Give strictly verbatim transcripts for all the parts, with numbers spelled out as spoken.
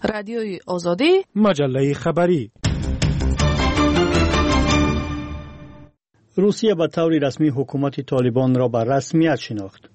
رادیوی آزادی، مجله خبری. روسیه به طور رسمی حکومت طالبان را به رسمیت شناخت.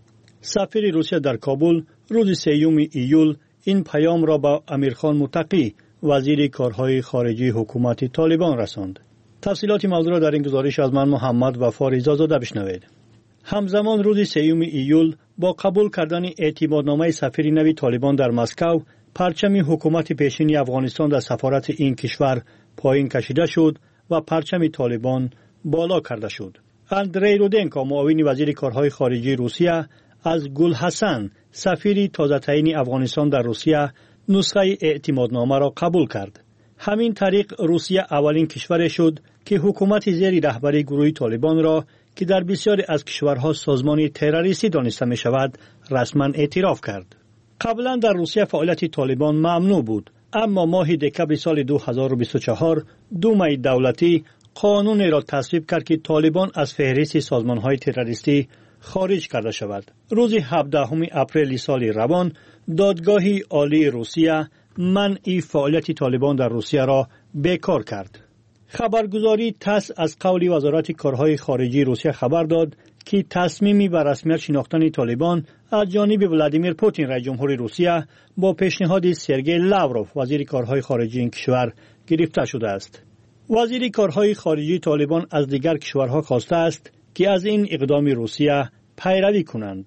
سفیر روسیه در کابل روز سیوم ایول این پیام را به امیرخان متقی وزیر کارهای خارجی حکومت طالبان رساند. تفصیلات موضوع را در این گزارش از من محمد وفا رضازاده بشنوید. همزمان روز سیوم ایول با قبول کردن اعتمادنامه سفیر نوی طالبان در مسکو، پرچم حکومت پیشین افغانستان در سفارت این کشور پایین کشیده شد و پرچم طالبان بالا کرده شد. اندری رودنکو، معاون وزیر کارهای خارجی روسیه، از گل حسن، سفیر تازه تعیین افغانستان در روسیه، نسخه اعتمادنامه را قبول کرد. همین طریق روسیه اولین کشور شد که حکومت زیر رهبری گروه طالبان را که در بسیاری از کشورها سازمان تروریستی دانسته می شود رسما اعتراف کرد. قبلا در روسیه فعالیت طالبان ممنوع بود، اما ماه دکمبر سال دو هزار و بیست و چهار دومای دولتی قانون را تصویب کرد که طالبان از فهرست سازمان‌های تروریستی خارج کرده شود. روز هفدهم اپریل سال روان دادگاه عالی روسیه منع فعالیت طالبان در روسیه را بیکار کرد. خبرگزاری تاس از قول وزارت کارهای خارجی روسیه خبر داد که تصمیمی به رسمیت شناختن طالبان از جانب ولادیمیر پوتین رئیس جمهور روسیه با پیشنهاد سرگئی لاوروف وزیر کارهای خارجی این کشور گرفته شده است. وزیر کارهای خارجی طالبان از دیگر کشورها خواسته است که از این اقدام روسیه پیروی کنند.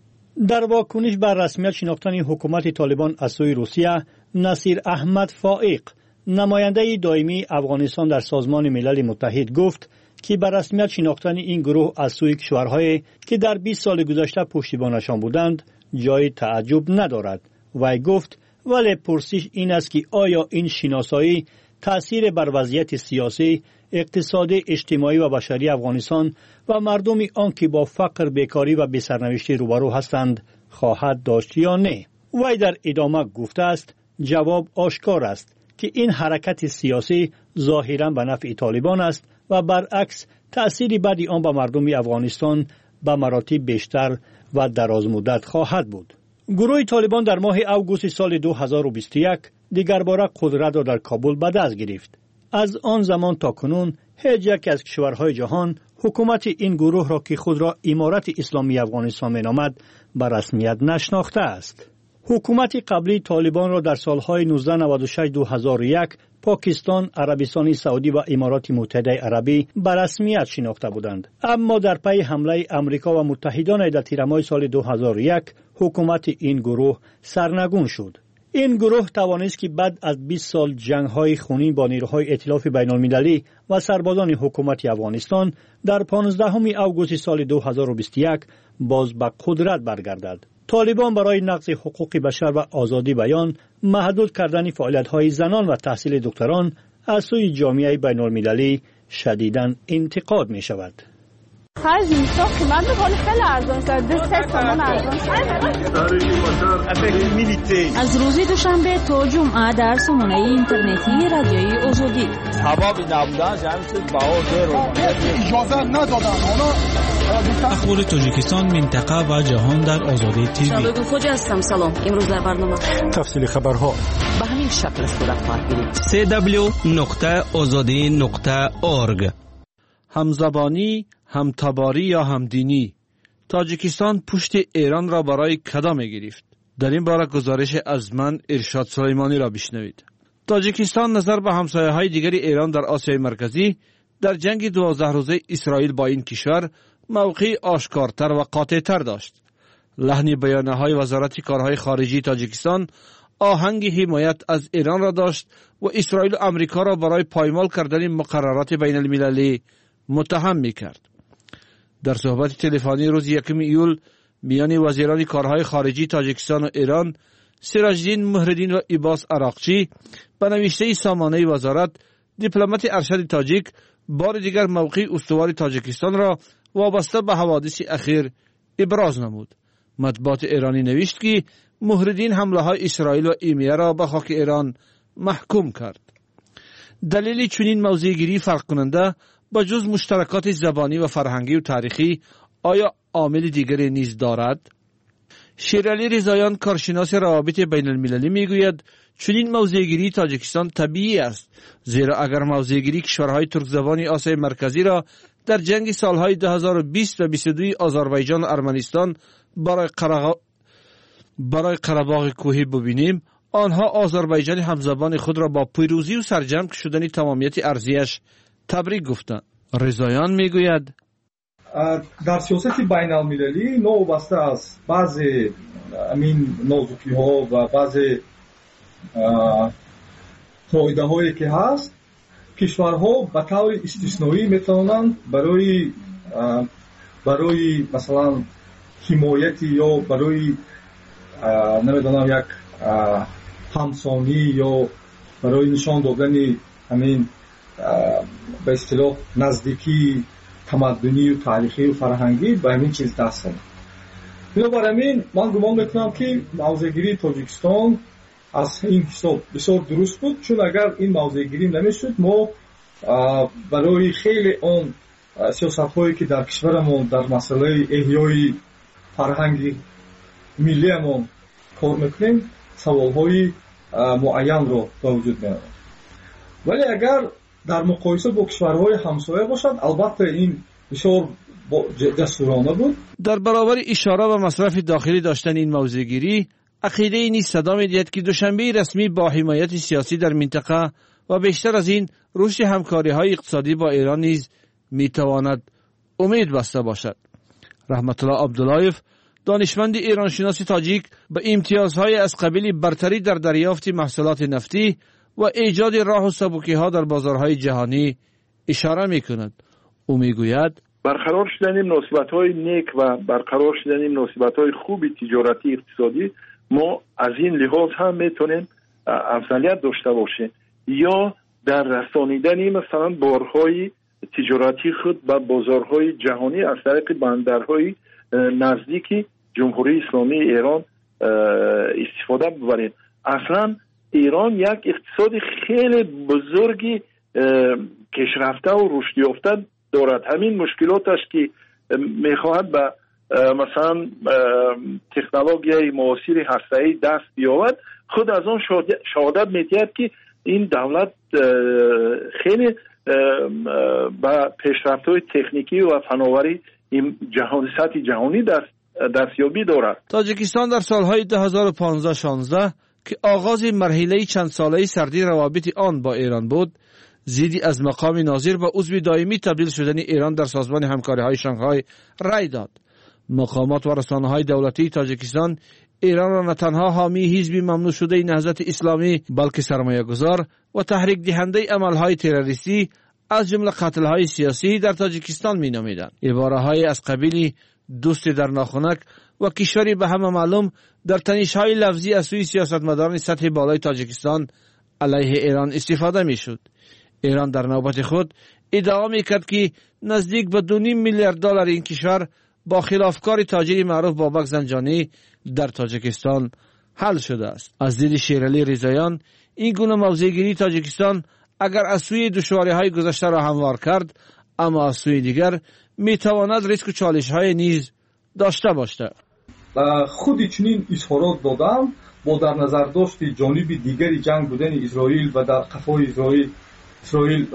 در واکنش بر رسمیت شناختن حکومت طالبان از سوی روسیه، نصیر احمد فائق، نماینده دائمی افغانستان در سازمان ملل متحد، گفت که بر رسمیت شناختن این گروه از سوی کشورهایی که در بیست سال گذشته پشتیبانشان بودند جای تعجب ندارد. وی گفت ولی پرسش این است که آیا این شناسایی تأثیر بر وضعیت سیاسی، اقتصادی، اجتماعی و بشری افغانستان و مردم آن که با فقر، بیکاری و بی‌سرنوشتی روبرو هستند خواهد داشت یا نه؟ وی در ادامه گفته است جواب آشکار است که این حرکت سیاسی ظاهراً به نفع طالبان است و برعکس تأثیری بعد آن به مردم افغانستان به مراتب بیشتر و دراز مدت خواهد بود. گروه طالبان در ماه اوگوست سال دو هزار و بیست و یک دیگر باره قدرت را در کابل به دست گرفت. از آن زمان تا کنون هیچ یک از کشورهای جهان حکومت این گروه را که خود را امارت اسلامی افغانستان می‌نامد به رسمیت نشناخته است. حکومت قبلی طالبان را در سالهای نوزده نود و شش دو هزار و یک پاکستان، عربستان سعودی و امارات متحده عربی به رسمیت شناخته بودند، اما در پی حمله امریکا و متحدان در تیر ماه سال دو هزار و یک حکومت این گروه سرنگون شد. این گروه توانست که بعد از بیست سال جنگ‌های خونین با نیروهای ائتلاف بین‌المللی و سربازان حکومت افغانستان در پانزدهم اوگوست سال دو هزار و بیست و یک باز به قدرت برگردد. طالبان برای نقض حقوق بشر و آزادی بیان، محدود کردن فعالیت‌های زنان و تحصیل دکتران از سوی جامعه بین‌المللی شدیداً انتقاد می‌شود. خرج میساخت که من بخوام خیلی ارزان شده سه تومن ارزان شده. از روز دوشنبه تا جمعه در سامانه اینترنتی رادیوی آزادی حباب نبودن جمعیت باور رو اجازه ندادن. اخبار تاجیکستان، منطقه و جهان در آزادی تیوی. شبکه خوج هستم. سلام. امروز در برنامه تفصیل خبرها به همین شکل صورت خواهد گرفت. دبلیو دبلیو دبلیو نقطه آزادی نقطه اورگ. همزبانی، همتباری یا همدینی. تاجیکستان پشت ایران را برای کدا می گرفت. در این باره گزارش از من ارشاد سلیمانی را بشنوید. تاجیکستان نظر به همسایه های دیگری ایران در آسیای مرکزی در جنگ دوازده روزه اسرائیل با این کشور موقعی آشکارتر و قاطعتر داشت. لحن بیانیه های وزارت کارهای خارجی تاجیکستان آهنگ حمایت از ایران را داشت و اسرائیل و امریکا را برای پایمال کردن مقررات بین المللی متهم می کرد. در صحبت تلفنی روز یکم ایول میان وزیران کارهای خارجی تاجیکستان و ایران، سراج‌الدین مهرالدین و عباس عراقچی، به نوشته سامانه وزارت، دیپلمات ارشد تاجیک بار دیگر موقع استوار تاجیکستان را وابسته به حوادث اخیر ابراز نمود. مطبوعات ایرانی نوشت که مهرالدین حمله های اسرائیل و ایمیه را به خاک ایران محکوم کرد. دلیل چنین موضع‌گیری فرق کننده با جز مشترکات زبانی و فرهنگی و تاریخی آیا عامل دیگری نیز دارد؟ شیرعلی رضاییان، کارشناس روابط بین المللی، میگوید چنین موضع‌گیری تاجیکستان طبیعی است، زیرا اگر موضع‌گیری کشورهای ترک زبان آسیای مرکزی را در جنگ سالهای دو هزار و بیست و بیست و دو آذربایجان و ارمنستان برای قرغ... برای قره‌باغ کوهی ببینیم، آنها آذربایجان همزبان خود را با پیروزی و سرجم شدن تمامیت ارضیش تبریک گفتند. رضایان میگوید در سیاست بین المللی نوبسته از بعضی امین نازکی ها و بعضی قاعده هایی که هست، کشورها به طور استثنایی میتونن برای برای مثلا حمایت یا برای نمیدونم یک همسانی یا برای نشان دادن همین به اصطلاح نزدیکی تمدنی و تاریخی و فرهنگی به همین چیز دست کنند. بنابراین من گمان میکنم که موضع‌گیری تاجیکستان از این حساب بسیار درست بود، چون اگر این موضع‌گیری نمیشد ما برای خیلی اون سیاست‌هایی که در کشورمون در مسئله احیای فرهنگ ملیمون کار میکنیم سوال‌های معین رو به وجود میاریم. ولی اگر در مقایسه با کشورهای همسایه باشد، البته این بسیار جسورانه بود. در برابر اشاره و مصرف داخلی داشتن این موضع‌گیری، عقیده ای نیز صدا می‌دهد که دوشنبه رسمی با حمایت سیاسی در منطقه و بیشتر از این رشد همکاری‌های اقتصادی با ایران نیز می‌تواند امید بسته باشد. رحمت الله عبداللهیف، دانشمند ایرانشناس تاجیک، به امتیازهای از قبیل برتری در دریافت محصولات نفتی و ایجاد راه و سبکی‌ها در بازارهای جهانی اشاره می‌کند. او می‌گوید برقرار شدن مناسبت‌های نیک و برقرار شدن مناسبت‌های خوب تجارتی اقتصادی ما از این لحاظ هم میتونیم افضلیت داشته باشیم، یا در رسانیدن مثلا بارهای تجارتی خود به بازارهای جهانی از طریق بندرهای نزدیک جمهوری اسلامی ایران استفاده ببریم. اصلا ایران یک اقتصاد خیلی بزرگی پیشرفته و رشد یافته دارد. همین مشکلاتش که میخواهد به مثلا تکنولوژی معاصر هسته‌ای دست بیاورد، خود از آن شهادت میدهد که این دولت خیلی به پیشرفت‌های تکنیکی و فناوری این جهان سطح جهانی دست دستیابی دارد. تاجیکستان در سالهای دو هزار و پانزده شانزده که آغاز مرحله چند ساله‌ای سردی روابط آن با ایران بود، زیدی از مقام ناظر و عضو دائمی تبدیل شدن ایران در سازمان همکاری‌های شانگهای رأی داد. مقامات و رسانه‌های دولتی تاجیکستان ایران را نه تنها حامی حزب ممنوع شده نهضت اسلامی، بلکه سرمایه‌گذار و تحریک دهنده عمل‌های تروریستی از جمله قتل‌های سیاسی در تاجیکستان می‌نامیدند. عباره‌های از قبیل دوست در ناخنک و کشوری به همه معلوم در تنش‌های لفظی از سوی سیاستمداران سطح بالای تاجیکستان علیه ایران استفاده می‌شد. ایران در نوبت خود ادعا می‌کرد که نزدیک به دو نیم میلیارد دلار این کشور با خلافکار تاجر معروف بابک زنجانی در تاجیکستان حل شده است. از دید شیرعلی رضایان، این گونه موضع‌گیری تاجیکستان اگر از سوی دشواری‌های گذشته را هموار کرد، اما از سوی دیگر میتواند ریسک و چالش‌های نیز داشته باشد. خود چنین اظهارات دادم با در نظر داشت جانب دیگری جنگ بودن اسرائیل و در قفای اسرائیل اسرائیل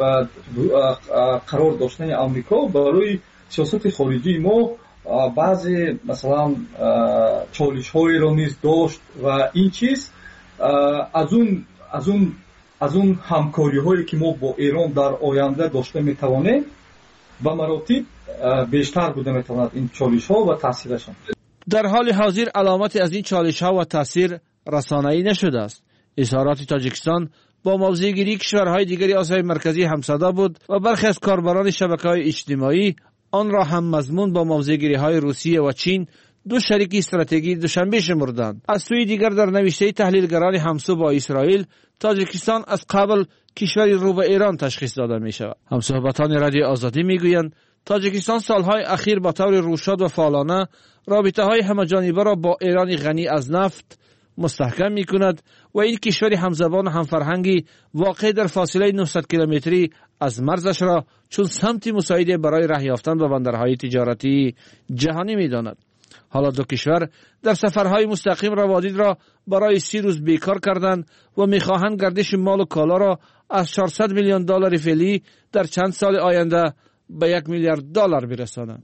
قرار داشتن آمریکا برای سیاست خارجی ما بعضی مثلا چالش‌های را نیز داشت و این چیز از اون از اون از اون همکاری‌هایی که ما با ایران در آینده داشته می‌توانیم به مراتب بیشتر بوده می‌تواند این چالش‌ها و تاثیرشان. در حال حاضر علامت از این چالش‌ها و تاثیر رسانه‌ای نشده است. اظهارات تاجیکستان با موضع‌گیری کشورهای دیگری آسیای مرکزی همصدا بود و برخی از کاربران شبکه‌های اجتماعی آن را هم مضمون با موضع‌گیری‌های روسیه و چین، دو شریک استراتژیکی دوشنبه شمردند. از سوی دیگر در نوشته تحلیلگران همسو با اسرائیل، تاجیکستان از قبل کشوری رو به ایران تشخیص داده می شود. همصحبتان رادیو آزادی می گویند تاجیکستان سالهای اخیر با طور روشاد و فعالانه رابطه های همه‌جانبه را با ایران غنی از نفت مستحکم می کند و این کشور همزبان و همفرهنگی واقع در فاصله نهصد کیلومتری از مرزش را چون سمت مساعده برای راه یافتن به بندرهای تجارتی جهانی می داند. حالا دو کشور در سفرهای مستقیم روادید را برای سی روز بیکار کردند و میخواهند گردش مال و کالا را از چهارصد میلیون دلار فعلی در چند سال آینده به یک میلیارد دلار برسانند.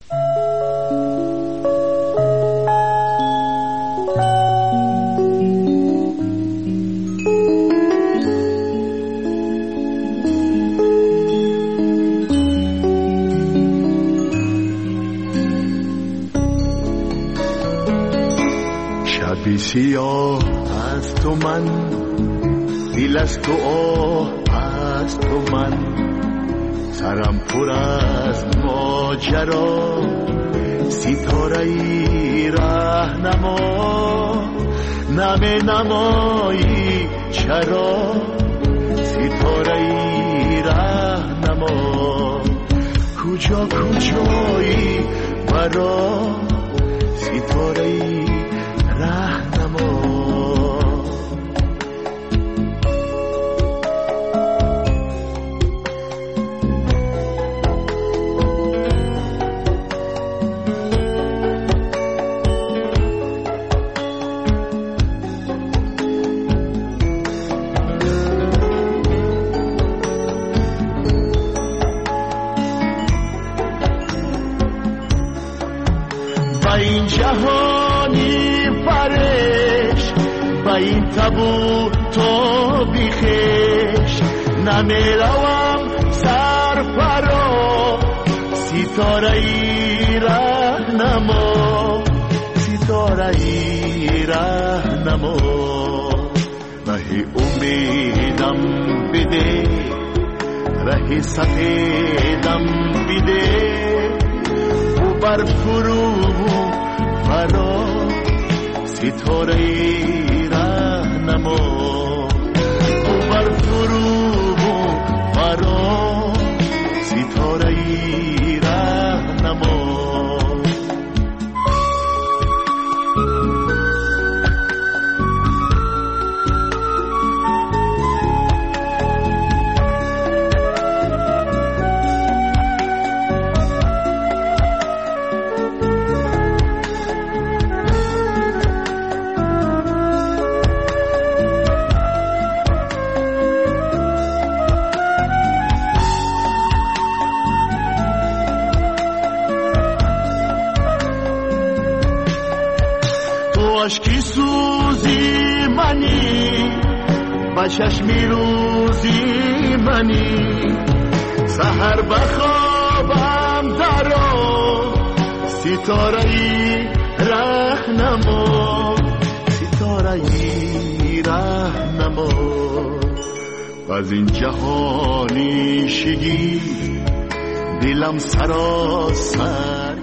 شبی سیاه از تو من، دل از تو آه از تو من، سرم پر از ماجرا، ستاره ای راهنما، نمی نمایی چرا، ستاره ای راهنما، کجا کجایی برا، ستاره ای راهنما. این جهانی فرش با این تبو تو بیخش، نمیروم سر فرا، ستاره ای راهنما، ستاره ای راهنما، راه امیدم بده، راه سفیدم بده، بر فرو فرا، ستاره ای راهنما، بر فرو فرا، ستاره ای راهنما. عشقی سوزی منی، با چشمی روزی منی، سحر بخوابم درا، ستاره ای راهنما، ستاره ای راهنما، از این جهانی شگی دلم سراسر.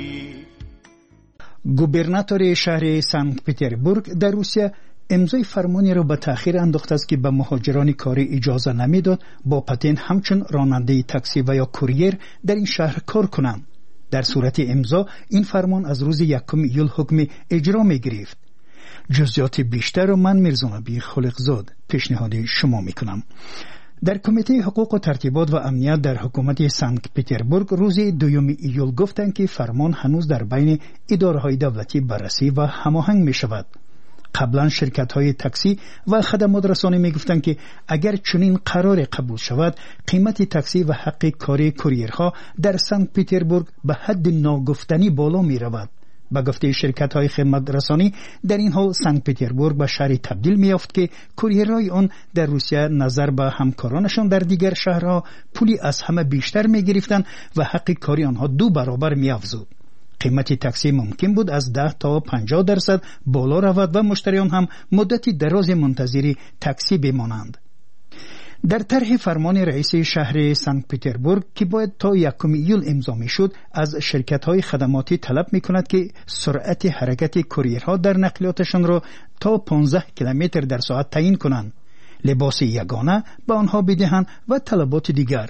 گوبرناتور شهر سنت پتربورگ در روسیه امضای فرمانی را به تأخیر انداخته است که به مهاجران کاری اجازه نمیداد با پتن همچون راننده تاکسی و یا کوریر در این شهر کار کنند. در صورت امضا این فرمان از روز یکم ایول حکم اجرا می گرفت. جزئیات بیشتر را من میرزانبی خالقزاد پیشنهاد شما میکنم. در کمیته حقوق و ترتیبات و امنیت در حکومت سنت پتربورگ روز دوم ایول گفتند که فرمان هنوز در بین اداره‌های دولتی بررسی و هماهنگ می شود. قبلا شرکت‌های تاکسی و خدمات رسانی می گفتند که اگر چنین قرار قبول شود قیمت تاکسی و حق کاری کوریرها در سنت پتربورگ به حد ناگفتنی بالا می رود. با گفته شرکت‌های خدمات رسانی در این حال سنت پتربورگ به شهری تبدیل می‌یافت که کوریرهای آن در روسیه نظر به همکارانشان در دیگر شهرها پولی از همه بیشتر می‌گرفتند و حق کاری آنها دو برابر می‌افزود. قیمت تاکسی ممکن بود از ده تا پنجاه درصد بالا رود و مشتریان هم مدتی دراز منتظر تاکسی بمانند. در طرح فرمان رئیس شهر سنت پتربورگ که باید تا یکم ایول امضا میشد از شرکت‌های خدماتی طلب می‌کند که سرعت حرکت کوریرها در نقلیاتشان را تا پانزده کیلومتر در ساعت تعیین کنند، لباس یگانه به آنها بدهند و طلبات دیگر.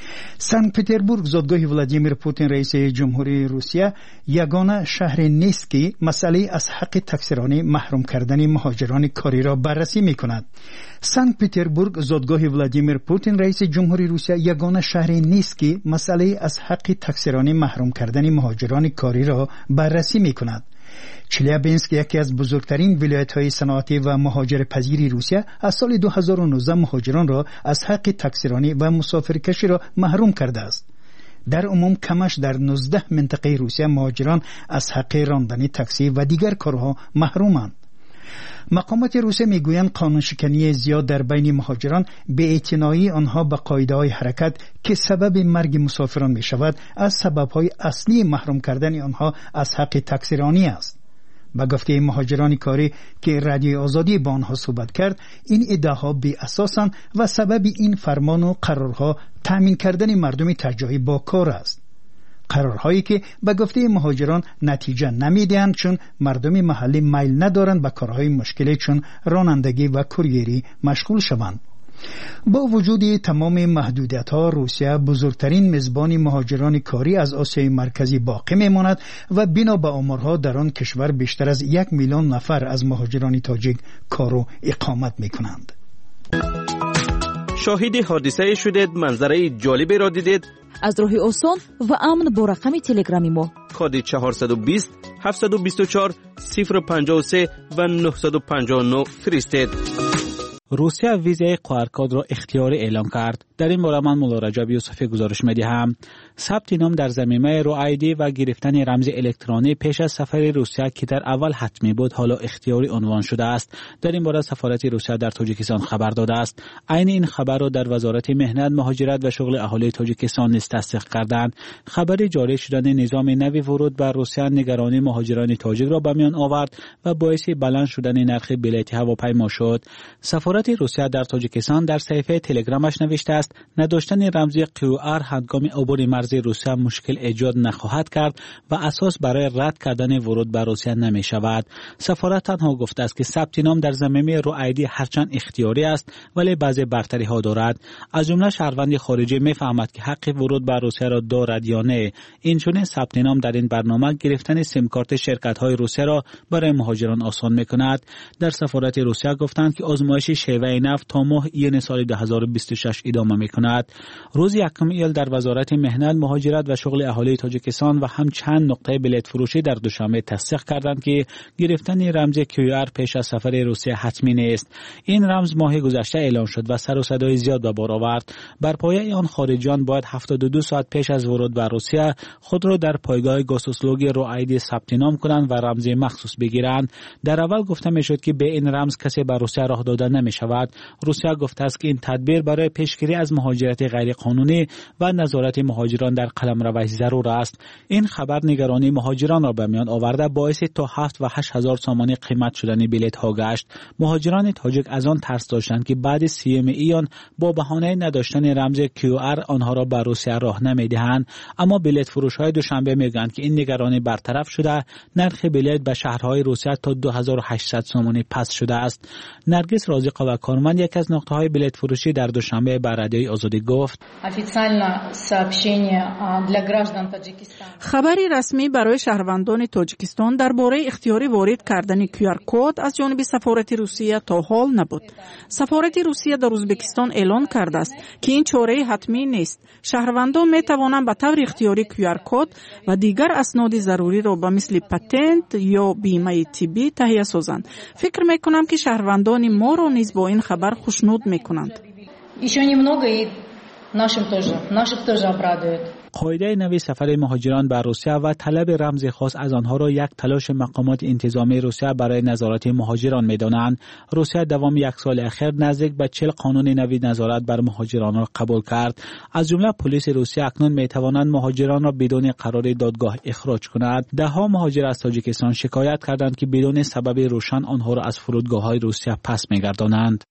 سنت پتربورگ زادگاه ولادیمیر پوتین رئیس جمهوری روسیه یگانه شهر نیست که مسئله از حق تکثیرانه محروم کردن مهاجران کاری را بررسی می‌کند. سنت پتربورگ زادگاه ولادیمیر پوتین رئیس جمهوری روسیه یگانه شهر نیست که مسئله از حق تکثیرانه محروم کردن مهاجران کاری را بررسی می‌کند. چلیابینسک یکی از بزرگترین ولایت‌های صنعتی و مهاجر پذیری روسیه از سال دو هزار و نوزده مهاجران را از حق تکثیرانی و مسافرکشی را محروم کرده است. در عموم کمش در نوزده منطقه روسیه مهاجران از حق راندن تاکسی و دیگر کارها محرومند. مقامات روسیه میگویند قانون شکنی زیاد در بین مهاجران بی‌اعتنایی آنها به قاعده‌های حرکت که سبب مرگ مسافران می شود از سبب‌های اصلی محروم کردن آنها از حق تکثیرانی است. با گفته مهاجران کاری که رادیوی آزادی با آنها صحبت کرد، این ادعاها بی اساسند و سبب این فرمان و قرارها تامین کردن مردم ترجیحی با کار است. قرارهایی که به گفته مهاجران نتیجه نمیدهند چون مردم محلی میل ندارند به کارهای مشکلی چون رانندگی و کوریری مشغول شوند. با وجود تمام محدودیت‌ها روسیه بزرگترین میزبان مهاجران کاری از آسیای مرکزی باقی میماند و بنا به آمارها در آن کشور بیشتر از یک میلیون نفر از مهاجران تاجیک کار و اقامت میکنند. شاهد حادثه شدید، منظره جالبی را دیدید؟ از راه آسان و امن با رقم تلگرامی ما کد چهارصد و بیست هفتصد و بیست و چهار صفر پنجاه و سه و نهصد و پنجاه و نه فرستید. روسیه ویزای قارکاد را اختیاری اعلام کرد. در این باره من مولا رجب یوسفی گزارش می‌دهم. ثبت نام در ضمیمه رو آیدی و گرفتن رمز الکترونی پیش از سفر روسیه که در اول حتمی بود حالا اختیاری عنوان شده است. در این باره سفارت روسیه در تاجیکستان خبر داده است. عین این خبر را در وزارت مهنت، مهاجرت و شغل اهالی تاجیکستان نیز تصدیق کردند. خبر جاری شدن نظام نوی ورود بر روسیه نگرانی مهاجران تاجیک را به میان آورد و باعث بلند شدن نرخ بلیط هواپیما شد. سفارت روسیه در تاجیکستان در صفحه تلگرامش نوشته است نداشتن رمز کیو آر هنگام عبور مرز روسیه مشکل ایجاد نخواهد کرد و اساس برای رد کردن ورود به روسیه نمی شود. سفارت تنها گفته است که ثبت نام در ضمیمه رو آیدی هرچند اختیاری است ولی بعضی برتری ها دارد. از جمله شهروند خارجی میفهمد که حق ورود به روسیه را دارد یا نه. اینچنین ثبت نام در این برنامه گرفتن سیم کارت شرکت های روسیه را برای مهاجران آسان میکند. در سفارت روسیه گفتند که آزمایش شیوه نفت تا ماه ایون سال دو هزار و بیست و شش ادامه میکند. روز یکم ایل در وزارت مهنت، مهاجرت و شغل اهالی تاجیکستان و هم چند نقطه بلیط فروشی در دوشنبه تصدیق کردند که گرفتن رمز کیو آر پیش از سفر روسیه حتمی نیست. این رمز ماه گذشته اعلان شد و سر و صدای زیاد به بار آورد. بر پایه آن خارجیان باید هفتاد و دو ساعت پیش از ورود به روسیه خود را در پایگاه گاسوسلوگ رو آیدی ثبت نام کنند و رمز مخصوص بگیرند. در اول گفته میشد که به این رمز کسی به روسیه راه داده نمی شود. روسیه گفته است که این تدبیر برای پیشگیری از مهاجرت غیر قانونی و نظارت مهاجران در قلمروش ضرور است. این خبر نگرانی مهاجران را به میان آورده باعث تا هفت و هشت هزار سامانی قیمت شدن بلیط ها گشت. مهاجران تاجیک از آن ترس داشتند که بعد سیوم ایان با بهانه نداشتن رمز کیو آر آنها را به روسیه راه نمیدهند. اما بلیط فروش های دوشنبه میگویند که این نگرانی برطرف شده. نرخ بلیط به شهرهای روسیه تا دو هزار و هشتصد سامانی پست شده است. نرگس رازقه و کارمند یک از نقطه های بلیط فروشی در دوشنبه به رادیوی آزادی گفت خبری رسمی برای شهروندان تاجیکستان درباره اختیاری وارد کردن کیو آر کد از جانب سفارت روسیه تا حال نبود. سفارت روسیه در ازبکستان اعلان کرده است که این چاره حتمی نیست. شهروندان می توانند به طور اختیاری کیو آر کد و دیگر اسناد ضروری را به مثل پتنت یا بیمه طبی تهیه سازند. فکر می کنم که شهروندان ما را نیز با این خبر خوشنود می کنند. قاعده نوی سفر مهاجران به روسیه و طلب رمز خاص از آنها را یک تلاش مقامات انتظامی روسیه برای نظارت مهاجران می‌دانند. روسیه دوام یک سال اخیر نزدیک به چهل قانون نوی نظارت بر مهاجران را قبول کرد. از جمله پلیس روسیه اکنون می‌توانند مهاجران را بدون قرار دادگاه اخراج کند. ده‌ها مهاجر از تاجیکستان شکایت کردند که بدون سبب روشن آنها را از فرودگاه‌های روسیه پس می‌گردانند.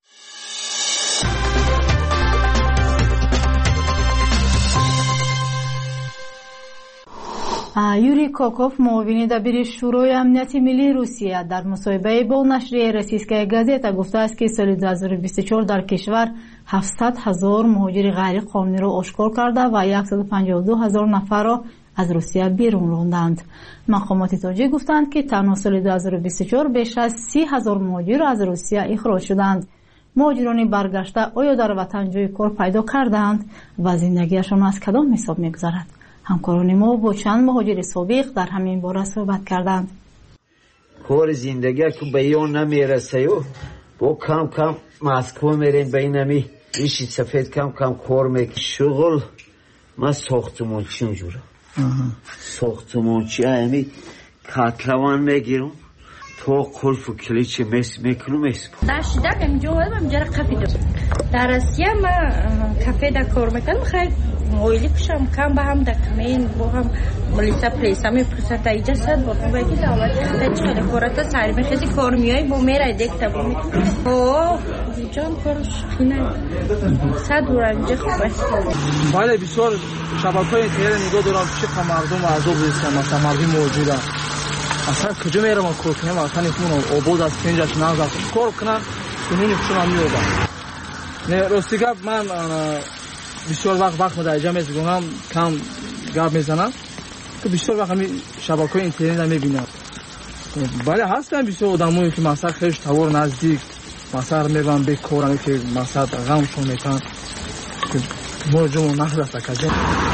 یوری کوکوف معاون دبیر شورای امنیت ملی روسیه در مصاحبه با نشریه روسیسکه گازета گفته است که سال دو هزار و بیست و چهار در کشور هفتصد هزار مهاجر غیر قانونی را آشکار کرده و صد و پنجاه و دو هزار نفر را از روسیه بیرون راندند. مقامات تاجیک گفتند که تنها سال دو هزار و بیست و چهار بیش از سی هزار مهاجر از روسیه اخراج شدند. مهاجران برگشته آیا در وطن جای کار پیدا کردند و زندگیشان از کدام حساب می‌گذرد؟ همکاران ما با چند مهاجر سابق در همین باره صحبت کردند. کار زندگی که به یون نمیرسه و با کم کم مسکو میریم به اینمی ریشی سفید کم کم کار میکنم. شغل من ساختمانچی اونجوره ساختمانچی همی کتلوان میگیرم تا قلف و کلیچه میس میکنم میس در شدک اینجا اومدم اینجا را کافی دارم. در روسیه من کافه در کار میکنم. خیلی مویلی کشم کم به هم در کمین با هم ملیسا پلیسا میپرسد در اینجا صد با تو بگی دعوت در چقدر کارتا سری میخیزی کار میایی با میره دیکتا با میکنم. اوه جان کارش خینه صد دور اینجا خوبه. بله بسیار شبکه‌های اینترنت نگاه دارم چقدر مردم عذاب هستن مثلا مردم موجوده. اصلا کجا میرم کار کنم اصلا نمیتونم آباد از پنجش نازم کار کنم کنونی کشم میادم. نه راستی گپ من بسیار وقت وقت مدرجه میزنم کم گپ میزنم که بسیار وقت همین شبکه‌های اینترنت میبینم. بله هستن بسیار آدمایی که مثلا خیلی توار نزدیک مثلا میگم به کارم که مثلا غمشون میکنن که موجمون نخلصه کجا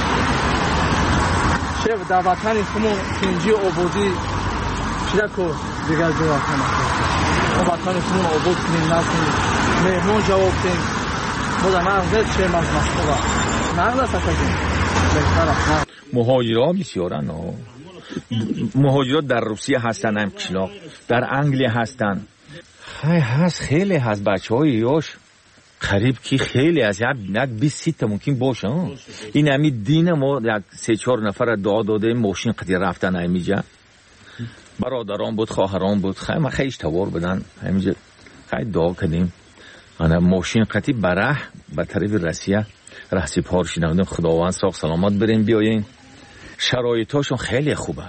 شب در وطن خمون کنجی آبادی چرا کار دیگر جو وطن ما وطن خمون آباد کنیم نکنیم مهمون جواب کنیم ما در مغزت چه مغز مخصوبه نخلصه کجا مهاجرها بسیارن مهاجرات در روسیه هستن هم کلاق در انگلیه هستن های هست خیلی هست بچه های یاش قریب که خیلی از یک بیست سی تا ممکن باشه. این همی دین ما یک سه چهار نفر دعا داده ماشین قدی رفتن همیجا برادران بود خواهران بود خیلی ما خیلی توار بدن همیجا خیلی دعا کردیم انا ماشین قدی بره به طرف روسیه رهسی پارشی نمودیم خداوند ساق سلامت بریم بیایین شرایطاشون خیلی خوبه.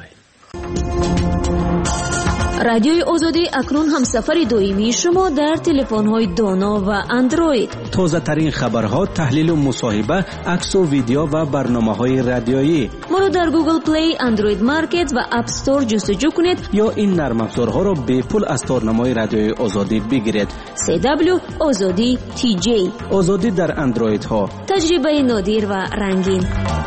رادیوی آزادی اکنون هم سفر دائمی شما در تلفن‌های دانا و اندروید. تازه ترین خبرها، تحلیل و مصاحبه، عکس و ویدیو و برنامه‌های رادیویی. ما را در گوگل پلی، اندروید مارکت و اپ استور جستجو کنید یا این نرم افزارها را به پول از تارنمای رادیوی آزادی بگیرید. سی دبلیو آزادی تی جی. آزادی در اندروید ها. تجربه نادر و رنگین.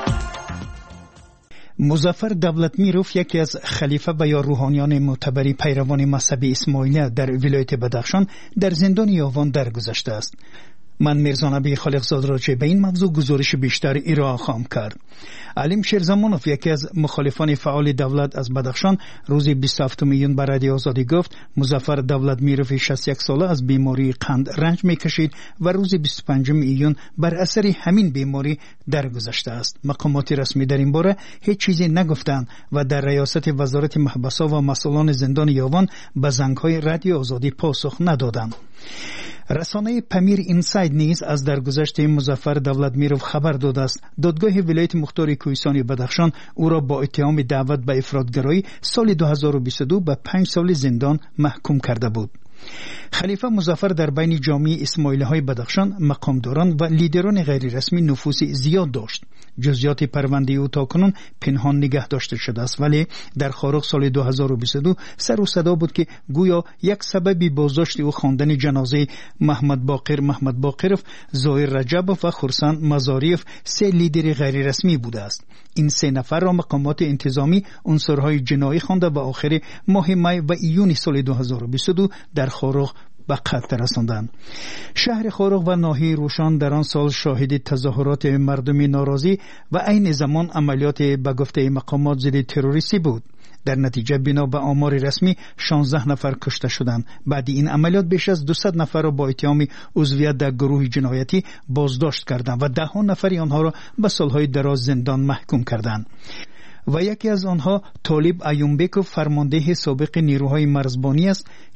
مظفر دولتمیروف یکی از خلیفه و یا روحانیان معتبر پیروان مذهب اسماعیلیه در ولایت بدخشان در زندان یاوان درگذشته است. من میرزا نبی خالقزاد راجع به این موضوع گزارش بیشتر ارائه خواهم کرد. علیم شیرزمانوف یکی از مخالفان فعال دولت از بدخشان روز بیست و هفتم میلیون بر رادیو آزادی گفت مظفر دولتمیروف شصت و یک ساله از بیماری قند رنج میکشید و روز بیست و پنجم میلیون بر اثر همین بیماری درگذشته است. مقامات رسمی در این باره هیچ چیزی نگفتند و در ریاست وزارت محبس‌ها و مسئولان زندان یاوان به زنگ‌های رادیو آزادی پاسخ ندادند. رسانه پمیر اینساید نیز از درگذشت مظفر دولتمیروف خبر داده است. دادگاه ولایت مختار کوهستان بدخشان او را با اتهام دعوت به افراطگرایی سال دو هزار و بیست و دو به پنج سال زندان محکوم کرده بود. خلیفه مظفر در بین جامعه اسماعیلی های بدخشان مقامداران و لیدران غیر رسمی نفوذ زیاد داشت. جزئیات پرونده او تاکنون پنهان نگه داشته شده است، ولی در خارق سال دو هزار و بیست و دو سر و صدا بود که گویا یک سببی بازداشت او خواندن جنازه محمد باقر محمد باقرف، ظاهر رجبوف و خرسند مزاریف سه لیدر غیر رسمی بوده است. این سه نفر را مقامات انتظامی عنصرهای جنایی خوانده و آخر ماه می و ایون سال دو هزار و بیست و دو در خارق به قتل رساندند. شهر خارق و ناحیه روشان در آن سال شاهد تظاهرات مردم ناراضی و عین زمان عملیات به گفته مقامات ضد تروریستی بود. در نتیجه بنا به آمار رسمی شانزده نفر کشته شدند. بعد این عملیات بیش از دویست نفر را با اتهام عضویت در گروه جنایتی بازداشت کردند و ده ها نفر آنها را به سالهای دراز زندان محکوم کردند. و یکی از آنها طالب ایومبکوف فرمانده سابق نیروهای مرزبانی است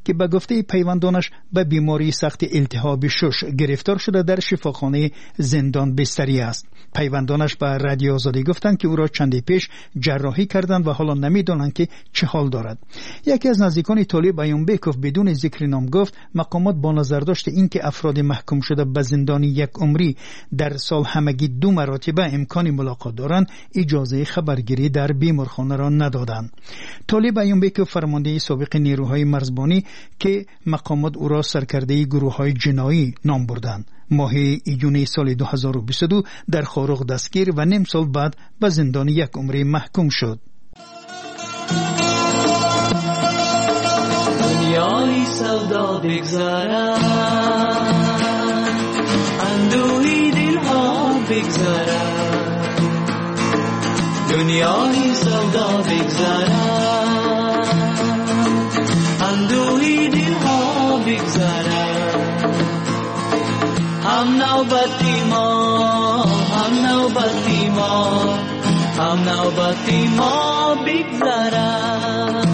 که به گفته پیوندانش به بیماری سخت التهاب شش گرفتار شده در شفاخانه زندان بستری است. پیوندانش به رادیو آزادی گفتند که او را چندی پیش جراحی کردند و حالا نمیدانند که چه حال دارد. یکی از نزدیکان طالب ایومبکوف بدون ذکر نام گفت مقامات با نظر داشت اینکه افراد محکوم شده به زندان یک عمری در سال همگی دو مرتبه امکان ملاقات دارند اجازه خبرگیری در بیمارخانه را ندادند. طالب ایومبکوف فرمانده سابق نیروهای مرزبانی که مقامات او را سرکرده گروه‌های جنایی نام بردند. ماه ایون سال دو هزار و بیست و دو در خاروق دستگیر و نیم سال بعد به زندان یک عمری محکوم شد. دنیای سودا بگذارد، اندوهی دلها بگذارد، دنیای سودا بگذارد، اندوهی دلها بگذارد. هم نوبتی ما، هم نوبتی ما، هم نوبتی ما بگذارد.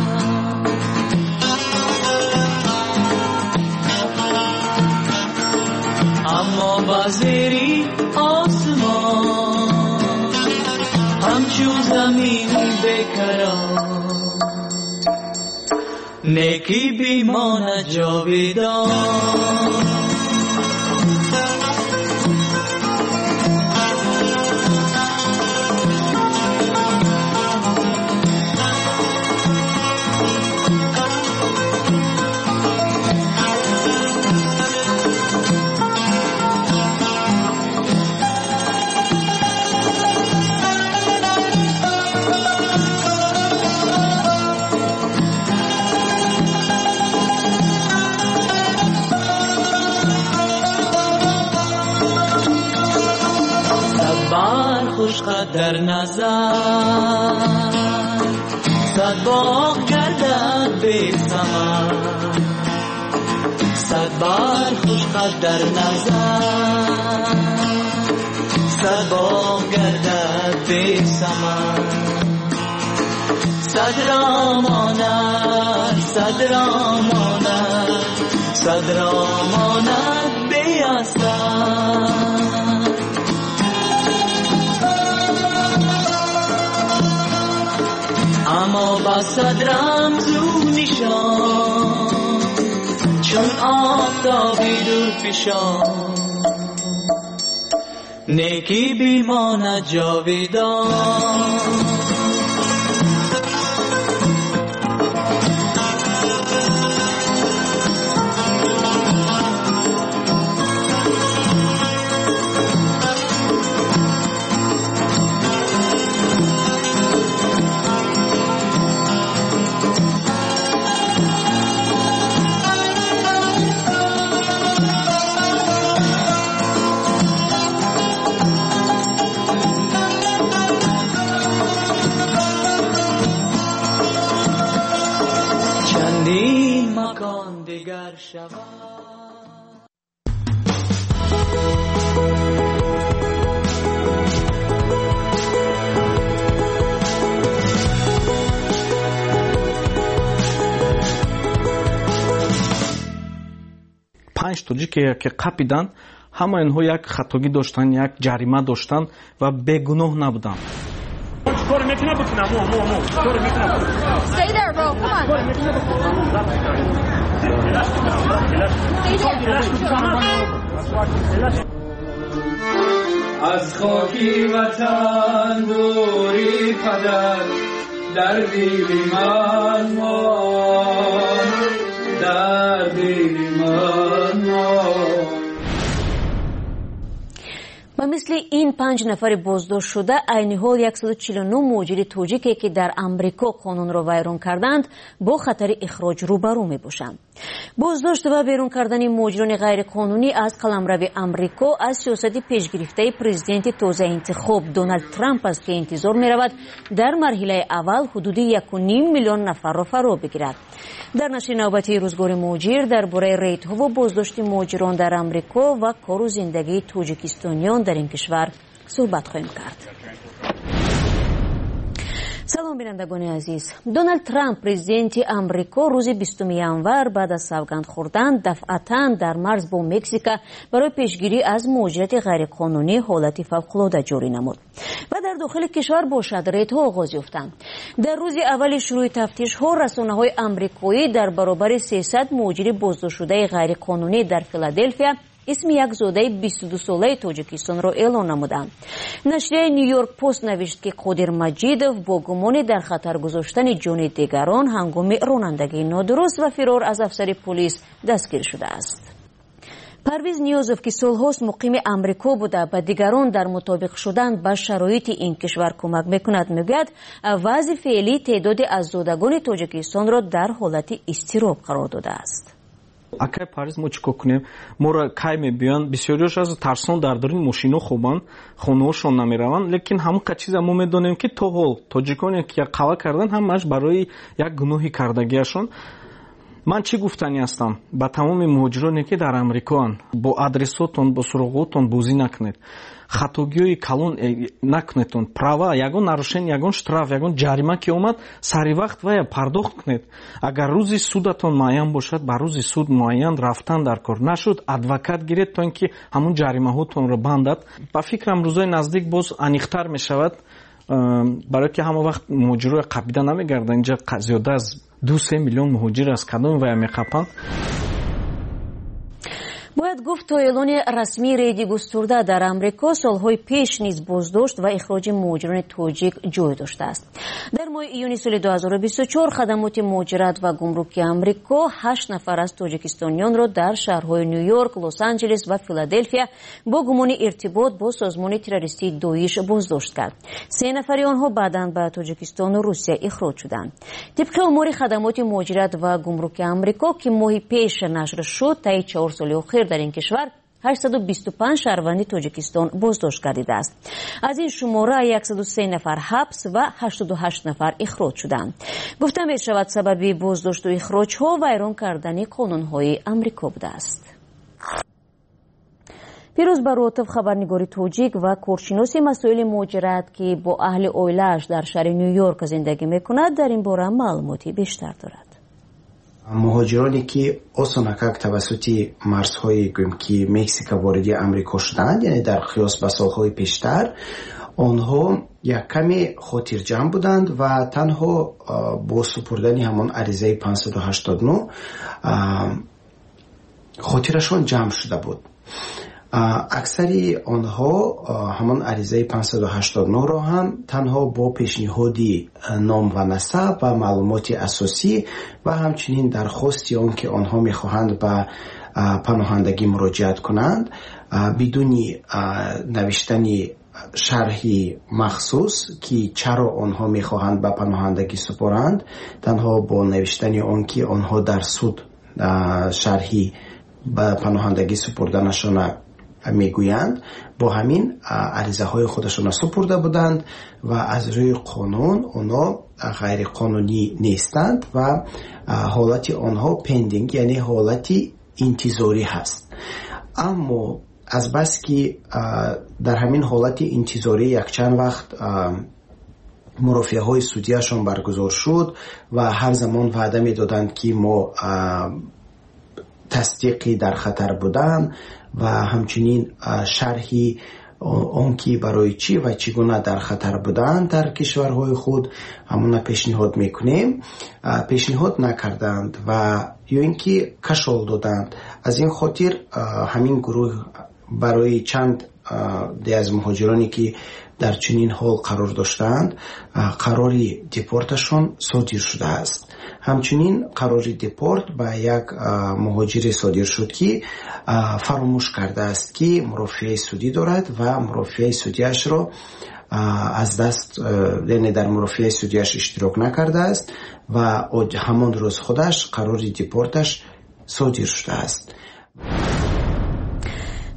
اما بازری آسمان همچون زمین بکران، نیکی بیمان جاویدان. در نظر صد باغ گردد بی ثمر، صد بار خوش قد در نظر صد باغ گردد بی ثمر. صد را ماند، صد را ماند، صد را ماند بی اثر. اما با صد رمزو نشان چون آفتابی دور پیشان، نیکی بیماند جاویدان. پنج توجی که که قپیدن همه اینها یک خطاگی داشتن، یک جریمه داشتن و بیگناه نبودن. کار میتونه بکنم مو مو مو کار میتونه stay there bro come on از خاکی وطن دوری پدر در دل من مان، در دل من مان. و مثل این پنج نفر بازداشت شده عین حال صد و چهل و نه مهاجر تاجیکی که در امریکا قانون را ویران کردند با خطر اخراج روبرو می باشند. بازداشت و بیرون کردن مهاجران غیر قانونی از قلمرو امریکا از سیاست پیشگرفته پرزیدنت تازه انتخاب دونالد ترامپ است که انتظار می رود در مرحله اول حدود یک و نیم میلیون نفر را فرا بگیرد. در نشر نوبتی روزگار مهاجر درباره ریت‌ها و بازداشت مهاجران در امریکا و کار و زندگی تاجیکستانیان در این کشور صحبت خواهیم کرد. салом бинандагони азиз. Дональд Трамп президенти Амрико рӯзи бистуми январ баъд аз савганд хӯрдан дафъатан дар марз бо Мексика барои пешгирӣ аз муҳоҷирати ғайриқонунӣ ҳолати фавқулода ҷорӣ намуд ва дар дохили кишвар бошад рейдҳо оғоз ёфтанд. дар рӯзи аввали шурӯъи тафтишҳо расонаҳои амрикоӣ дар баробари сесад муҳоҷири боздоштшудаи ғайриқонунӣ дар Филаделфия исми як зодаи бисту ду солаи Тоҷикистонро эълон намуданд. Нашрияи Нью-Йорк пост навишт, ки Қодир Маҷидов бо гумони дар хатар гузоштани ҷони дигарон ҳангоми ронандагии нодуруст ва фирор аз афсари полис дастгир шудааст. Парвиз Ниёзов, ки солҳост муқими Амрико буда ба дигарон дар мутобиқ шудан ба шароити ин кишвар кӯмак мекунад, мегӯяд вазъи феълӣ теъдоди аззодагони Тоҷикистонро дар ҳолати изтироб қарор додааст. акай париз мо чӣ кор кунем? моро кай мебиёнд, бисёриёш аз тарсон дар дори мошино хобанд, хонаҳошон намераванд, лекин ҳамон чиза мо медонем, ки то ҳол тоҷиконе ки қава кардан ҳамааш барои як гуноҳи кардагиашон. ман чӣ гуфтанӣ ҳастам ба тамоми муҳоҷироне ки дар амрикоанд? бо адресотон, бо суроғотон бозӣ накунед, хатогиҳои калон накунедтон, права ягон нарушение, ягон штраф, ягон ҷарима ки омад, сари вақт вая пардохт кунед. агар рӯзи судатон муайян бошад, ба рӯзи суд муайян рафтан дар кор, нашуд адвокат гиред то ин ки ҳамун ҷаримаҳотонро бандад. ба фикрам рӯзои наздик боз аниқтар мешавад, барое ки ҳама вақт муҳоҷирои қабида намегарданд. инҷа зиёда аз ду се миллион муҳоҷир аз кадоми вая меқапанд. бояд гуфт то эълони расмии рейди густурда дар Амрико солҳои пеш низ боздошт ва ихроҷи муҳоҷирони тоҷик ҷой доштааст. дар моҳи июни соли ду ҳазору бисту чор хадамоти муҳоҷират ва гумруки Амрико ҳашт нафар аз тоҷикистонёнро дар шаҳрҳои Нью-Йорк, Лос-Анҷелес ва Филаделфия бо гумони иртибот бо созмони террористии Доиш боздошт кард. се нафари онҳо баъдан ба Тоҷикистону Русия ихроҷ шуданд. тибқи омори хадамоти муҳоҷират ва гумруки Амрико ки моҳи пеш нашр шуд, таи чор соли охир дар ин кишвар ҳаштсаду бисту панҷ шаҳрванди Тоҷикистон боздошт гардидааст. аз ин шумора яксаду се нафар ҳабс ва ҳаштоду ҳашт нафар ихроҷ шуданд. гуфта мешавад сабаби боздошту ихроҷҳо вайрон кардани қонунҳои Амрико будааст. пирӯз баротов, хабарнигори тоҷик ва коршиноси масоили муҳоҷират, ки бо аҳли оилааш дар шаҳри Нью-Йорк зиндагӣ мекунад, дар ин бора маълумоти бештар дорад. муҳоҷироне ки осонакак тавассути марзҳои гӯем ки Мексика вориди Амрико шуданд, яъне дар қиёс ба солҳои пештар, онҳо як каме хотирҷамъ буданд ва танҳо бо супурдани ҳамон аризаи панҷсаду ҳаштоду нӯ хотирашон ҷамъ шуда буд. аксари онҳо ҳамон аризаи панҷсаду ҳаштоду нӯро ҳам танҳо бо пешниҳоди ном ва насаб ва маълумоти асосӣ ва ҳамчунин дархости он ки онҳо мехоҳанд ба паноҳандагӣ муроҷиат кунанд, бидуни навиштани шарҳи махсус ки чаро онҳо мехоҳанд ба паноҳандагӣ супоранд, танҳо бо навиштани он ки онҳо дар суд шарҳи ба паноҳандагӣ супурданашона мегӯянд, бо ҳамин аризаҳои худашона супурда буданд ва аз рӯи қонун онҳо ғайриқонунӣ нестанд ва ҳолати онҳо пендинг, яъне ҳолати интизорӣ ҳаст. аммо азбас ки дар ҳамин ҳолати интизорӣ якчанд вақт мурофиаҳои судияшон баргузор шуд ва ҳар замон ваъда медоданд ки мо тасдиқи дар хатар будан ва ҳамчунин шарҳи он ки барои чӣ ва чӣ гуна дар хатар буданд дар кишварҳои худ ҳамона пешниҳод мекунем, пешниҳод накарданд ва ё ин ки кашол доданд. аз ин хотир ҳамин гурӯҳ барои чанд де аз муҳоҷироне ки дар чунин ҳол қарор доштаанд, қарори депорташон содир шудааст. ҳамчунин қарори депорт ба як муҳоҷире содир шуд ки фаромӯш кардааст ки мурофиаи судӣ дорад ва мурофиаи судиашро аз даст, яъне дар мурофиаи судиаш иштирок накардааст ва ҳамон рӯз худаш қарори депорташ содир шудааст.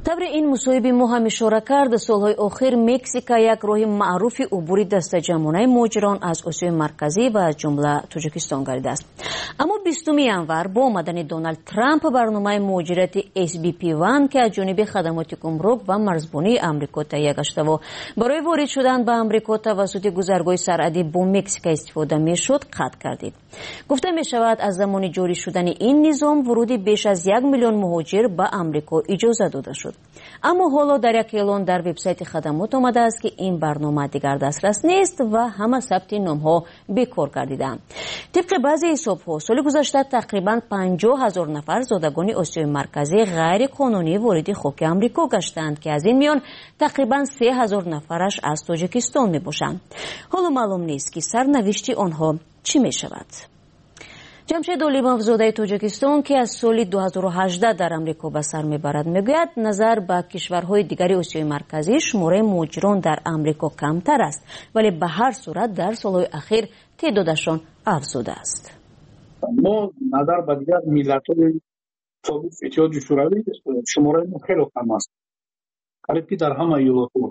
طبر این مصاحبه ما هم اشاره کرد سالهای آخر مکزیک یک راه معروف عبوری دستجمعانه مهاجران از آسیای مرکزی و از جمله تاجیکستان گردیده است. اما بیستم ینور با آمدن دونالد ترامپ برنامه مهاجرت اس بی پی یک که از جانب خدمات گمرک و مرزبانی آمریکا تهیه گشته و برای وارد شدن به آمریکا توسط گذرگاه سرحدی با مکزیک استفاده میشد قطع کردید. گفته می شود از زمان جاری شدن این نظام ورودی بیش از یک میلیون مهاجر به آمریکا اجازه داده شد. اما حالا در یک اعلان در وبسایت خدمات آمده است که این برنامه دیگر دسترس نیست و همه ثبت نام‌ها بیکار گردیدند. طبق بعضی حساب‌ها سال گذشته تقریباً پنجاه هزار نفر زادگان آسیای مرکزی غیر قانونی وارد خاک آمریکا گشتند که از این میان تقریباً سه هزار نفرش از تاجیکستان میباشند. حالا معلوم نیست که سرنوشت آنها چی می شود. جمشید اولیموف زاده تاجیکستان که از سال دو هزار و هجده در آمریکا به سر میبرد میگوید نظر به کشورهای دیگر آسیای مرکزی شماره مهاجران در آمریکا کمتر است ولی به هر صورت در سالهای اخیر تعدادشان افزوده است. ما نظر به دیگر ملت‌های ثابت اتحادیه شوروی شماره ما خیلی کم است. قریب در همه ایالت‌ها.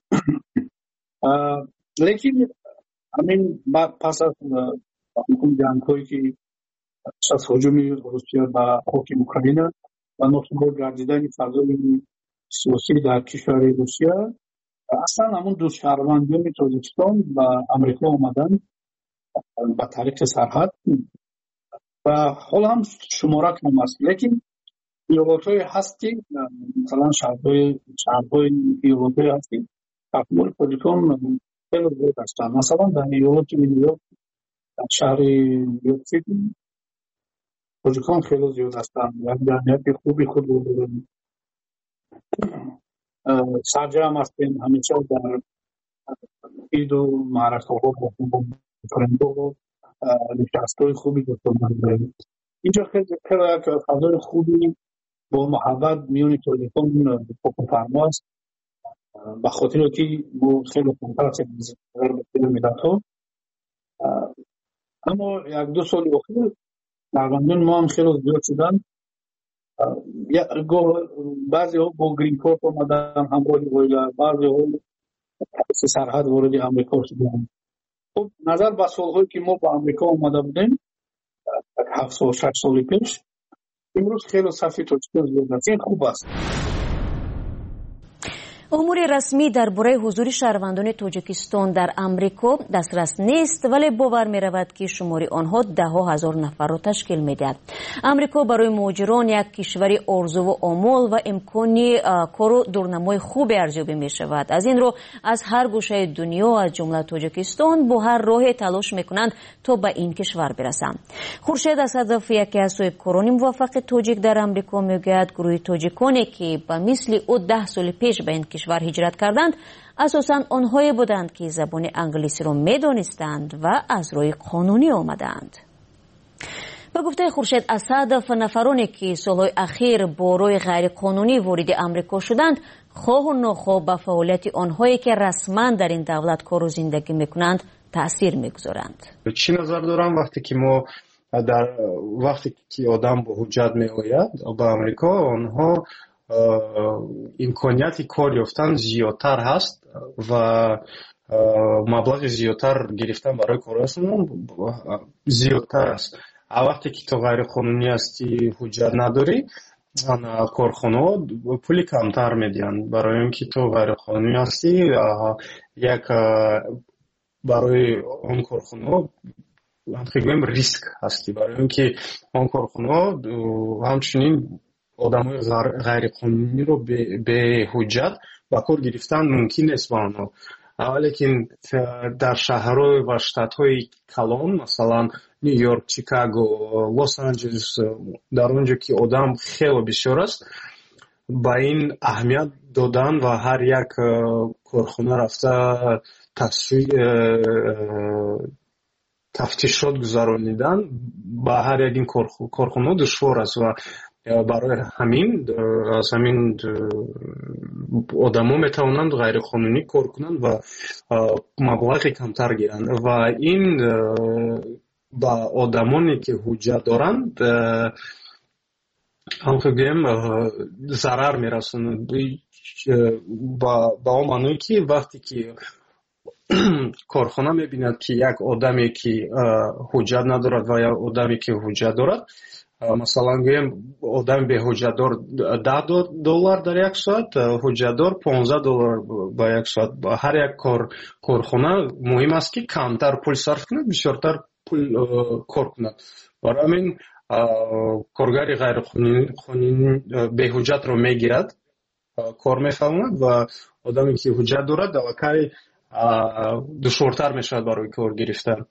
لیکن همین پس از اون جنگ‌هایی که از هجوم روسیه به خاک اوکراین و ناخوشایند گردیدن فضای سیاسی در کشور روسیه اصلا همون دو شهروندان تاجیکستان و آمریکا آمدن به طریق سرحد و حالا هم شماره کم است. لیکن ایالت‌های هستی مثلا شهرهای شهرهای ایالت‌های هستی تقریبا تاجیکستان خیلی زیاد هستند. مثلا در ایالت نیویورک در شهر نیویورک سیتی تاجیکان خیلی زیاد هستند. یعنی جمعیت خوبی خود رو دارند. سرجم هستیم همیشه در عید و معرکه‌ها و فرندو نشست‌های خوبی داریم. اینجا خیلی خیلی یک فضای خوبی با محبت میون تاجیکان حکومت‌فرما است. به خاطر که ما خیلی کمتر هستیم از ملت‌ها. اما یک دو سال اخیر شهروندان ما هم خیلی زیاد شدن. بعضی ها با گرین کارت آمدن همراه اویلا، بعضی ها سرحد وارد آمریکا شدن. خب نظر به سالهایی که ما با آمریکا آمده بودیم هفت سال شش سال پیش امروز خیلی صفی تاجیکان زیاد است. این خوب است. امور رسمی درباره حضور شهروندان تاجیکستان در آمریکا دسترس نیست ولی باور می رود که شماری آنها ده ها هزار نفر را تشکیل می دهد. آمریکا برای مهاجران یک کشور آرزو و آمال و امکانی کار و دورنمای خوب ارزیابی می شود. از این رو از هر گوشه دنیا از جمله تاجیکستان با هر راه تلاش می کنند تا به این کشور برسند. خورشید اسدов یکی از صاحبکاران موفق تاجیک در آمریکا می گوید گروه تاجیکانی که به مثل او ده سال پیش به این کشور هجرت کردند اساساً آنهایی بودند که زبان انگلیسی را می‌دانستند و از روی قانونی آمدند. به گفته خورشید اسدов نفرانی که سالهای اخیر با روی غیر قانونی وارد آمریکا شدند خواه و ناخواه به فعالیت آنهایی که رسما در این دولت کار و زندگی میکنند تأثیر میگذارند. چی نظر دارم وقتی که ما در وقتی که آدم با حجت میآید به آمریکا آنها امکانیت کار یافتن زیادتر هست و مبلغ زیادتر گرفتن برای کارشون زیادتر است. وقتی که تو غیر قانونی هستی حجت نداری کارخانه پولی کمتر میدن برای اینکه تو غیر قانونی هستی یک برای اون کارخانه خیلی ریسک هستی برای اینکه اون کارخانه همچنین آدمای غیر قانونی رو به حجت با کار گرفتن ممکن است با آنها. ولیکن در شهرهای و شتات‌های کلان مثلا نیویورک، چیکاگو، لس آنجلس در اونجا که آدم خیلی بسیار است با این اهمیت دادن و هر یک کارخانه رفته تفتیشات گذرانیدن با هر یک این کارخانه دشوار است و برای همین از همین آدما میتونند غیر قانونی کار کنند و مبلغ کمتر گیرند و این با آدمانی که حجت دارند همونطور گویم ضرر میرسونه با با اون معنی که وقتی که کارخانه میبیند که یک آدمی که حجت ندارد و یا آدمی که حجت دارد، مثلا گویم آدم به حجت دار ده دلار در یک ساعت، حجت دار پانزده دلار با یک ساعت. با هر یک کار کارخانه مهم است که کمتر پول صرف کند، بیشتر پول کار کند. برای همین کارگر غیر قانونی به حجت رو میگیرد، کار میفهمد و آدمی که حجت دارد کاری دشوارتر میشود برای کار گرفتن.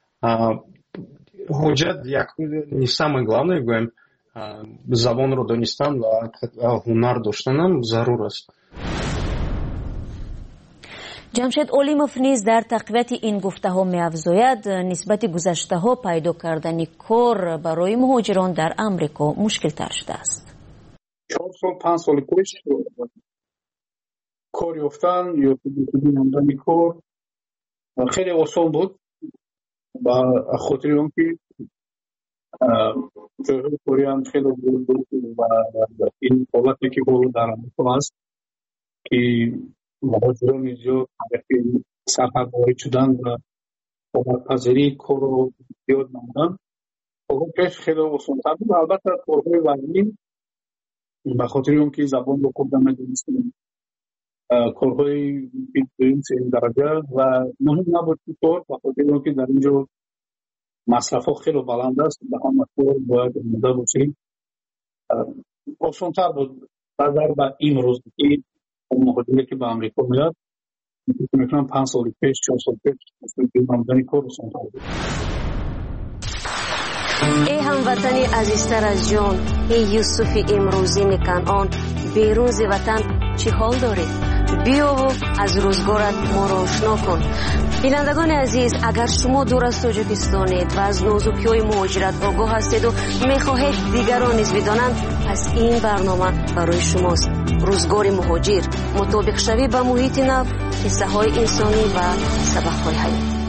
حجت یک نیستم главное گویم زبان رو دانستن و هنر داشتن هم ضرور است. جمشید اولیموف نیز در تقویت این گفته ها می افزاید نسبت گذشته ها پیدا کردن کار برای مهاجران در امریکا مشکل تر شده است. چهار سال پنج سال پیش کار یافتن یا دیدن کار خیلی آسان بود با خاطر اونکه جای کاری هم خیلی بود و این حالتی که بود در امریکا است که مهاجران زیاد طرفی سرحدواری شدن و پذیری کار رو زیاد نمودن. اون پیش خیلی آسان‌تر بود. البته کارهای وزنی به خاطر اونکه زبان رو خوب نمی‌دونستیم، کارهای دوم سوم درجه و مهم نبود که کار به خاطر اونکه در اینجا مصرف‌ها خیلی بلند است، به همه کار باید آماده باشیم. آسان‌تر بود نظر به امروز که مهاجری که به امریکا میاد میتونم پنج سال پیش چهار سال پیش آمدن کار آسان‌تر بود. ای هموطنی عزیزتر از جان، ای یوسف امروزین کنعان، بیرون ز وطن چه حال دارید؟ بیا و از روزگارت ما را آشنا کن. بینندگان عزیز، اگر شما دور از تاجیکستانید و از نازکی‌های مهاجرت آگاه هستید و می‌خواهید دیگران نیز بدانند، پس این برنامه برای شماست. روزگار مهاجر، مطابق شوی با محیط نو، قصه‌های انسانی و سبق‌های حیاتی.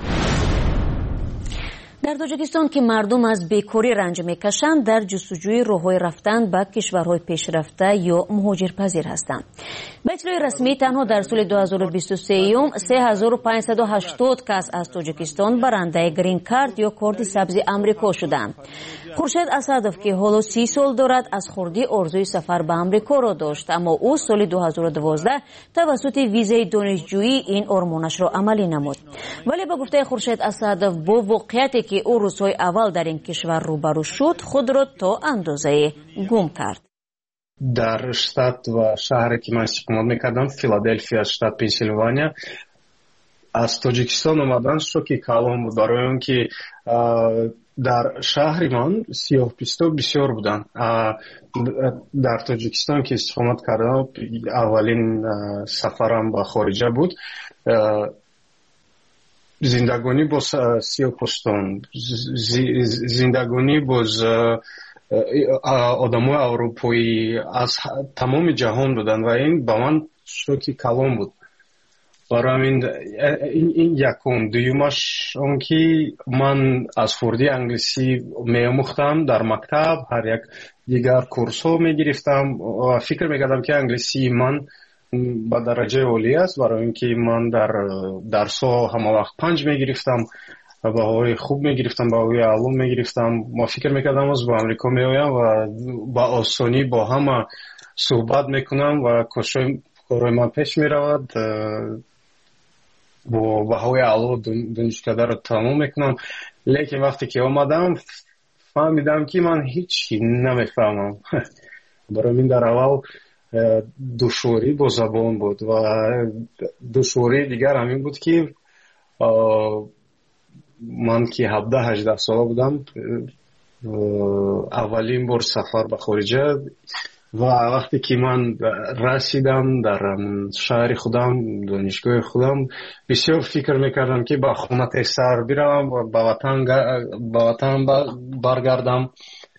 در تاجیکستان که مردم از بیکاری رنج میکشند، در جستجوی راه‌های رفتن به کشورهای پیشرفته یا مهاجرپذیر هستند. به اطلاع رسمی تنها در سال دو هزار و بیست و سه سه هزار و پانصد و هشتاد کس از تاجیکستان برنده گرین کارت یا کارت سبز امریکا شدند. خورشید اسدов که حالا سی سال دارد از خردی آرزوی سفر به امریکا را داشت، اما او سال دو هزار و دوازده توسط ویزای دانشجویی این آرمانش را عملی نمود. ولی به گفته خورشید اسدов با واقعیتی که او روزهای اول در این کشور روبرو شد، خود را تا اندازه گم کرد. در شتات و شهری که من استقامت میکردم، فیلادلفیا، شتات پنسیلوانیا، از تاجیکستان اومدن شوکی کلان بود، برای اون که در شهری من سیاه پوستا بسیار بودن. در تاجیکستان که استقامت کردم، اولین سفرم به خارجه بود. زندگانی با سیاه پوستان، زندگانی با آدمای اروپایی از تمام جهان بودن و این با من شوکی کلان بود. برای این این یکم. دویمش اون که من از خردی انگلیسی می‌آموختم در مکتب، هر یک دیگر کورس ها می‌گرفتم و فکر می‌کردم که انگلیسی من با درجه عالی است، برای اینکه من در درس ها همه وقت پنج می‌گرفتم، بهایی خوب می‌گرفتم، بهایی علوم می‌گرفتم. ما فکر می‌کردم از با امریکا می‌آیم و با آسانی با همه صحبت می‌کنم و کارهای من پیش می‌رود، با بهایی علوم دانشکده را تمام میکنم. لیکن وقتی که آمدم فهمیدم که من هیچی نمیفهمم. برای این در اول دشواری با زبان بود و دشواری دیگر همین بود که من که هفده هجده ساله بودم، اولین بار سفر به خارجه و وقتی که من رسیدم در شهر خودم، دانشگاه خودم، بسیار فکر میکردم که با خونه سر بیرم و با وطن با وطن برگردم.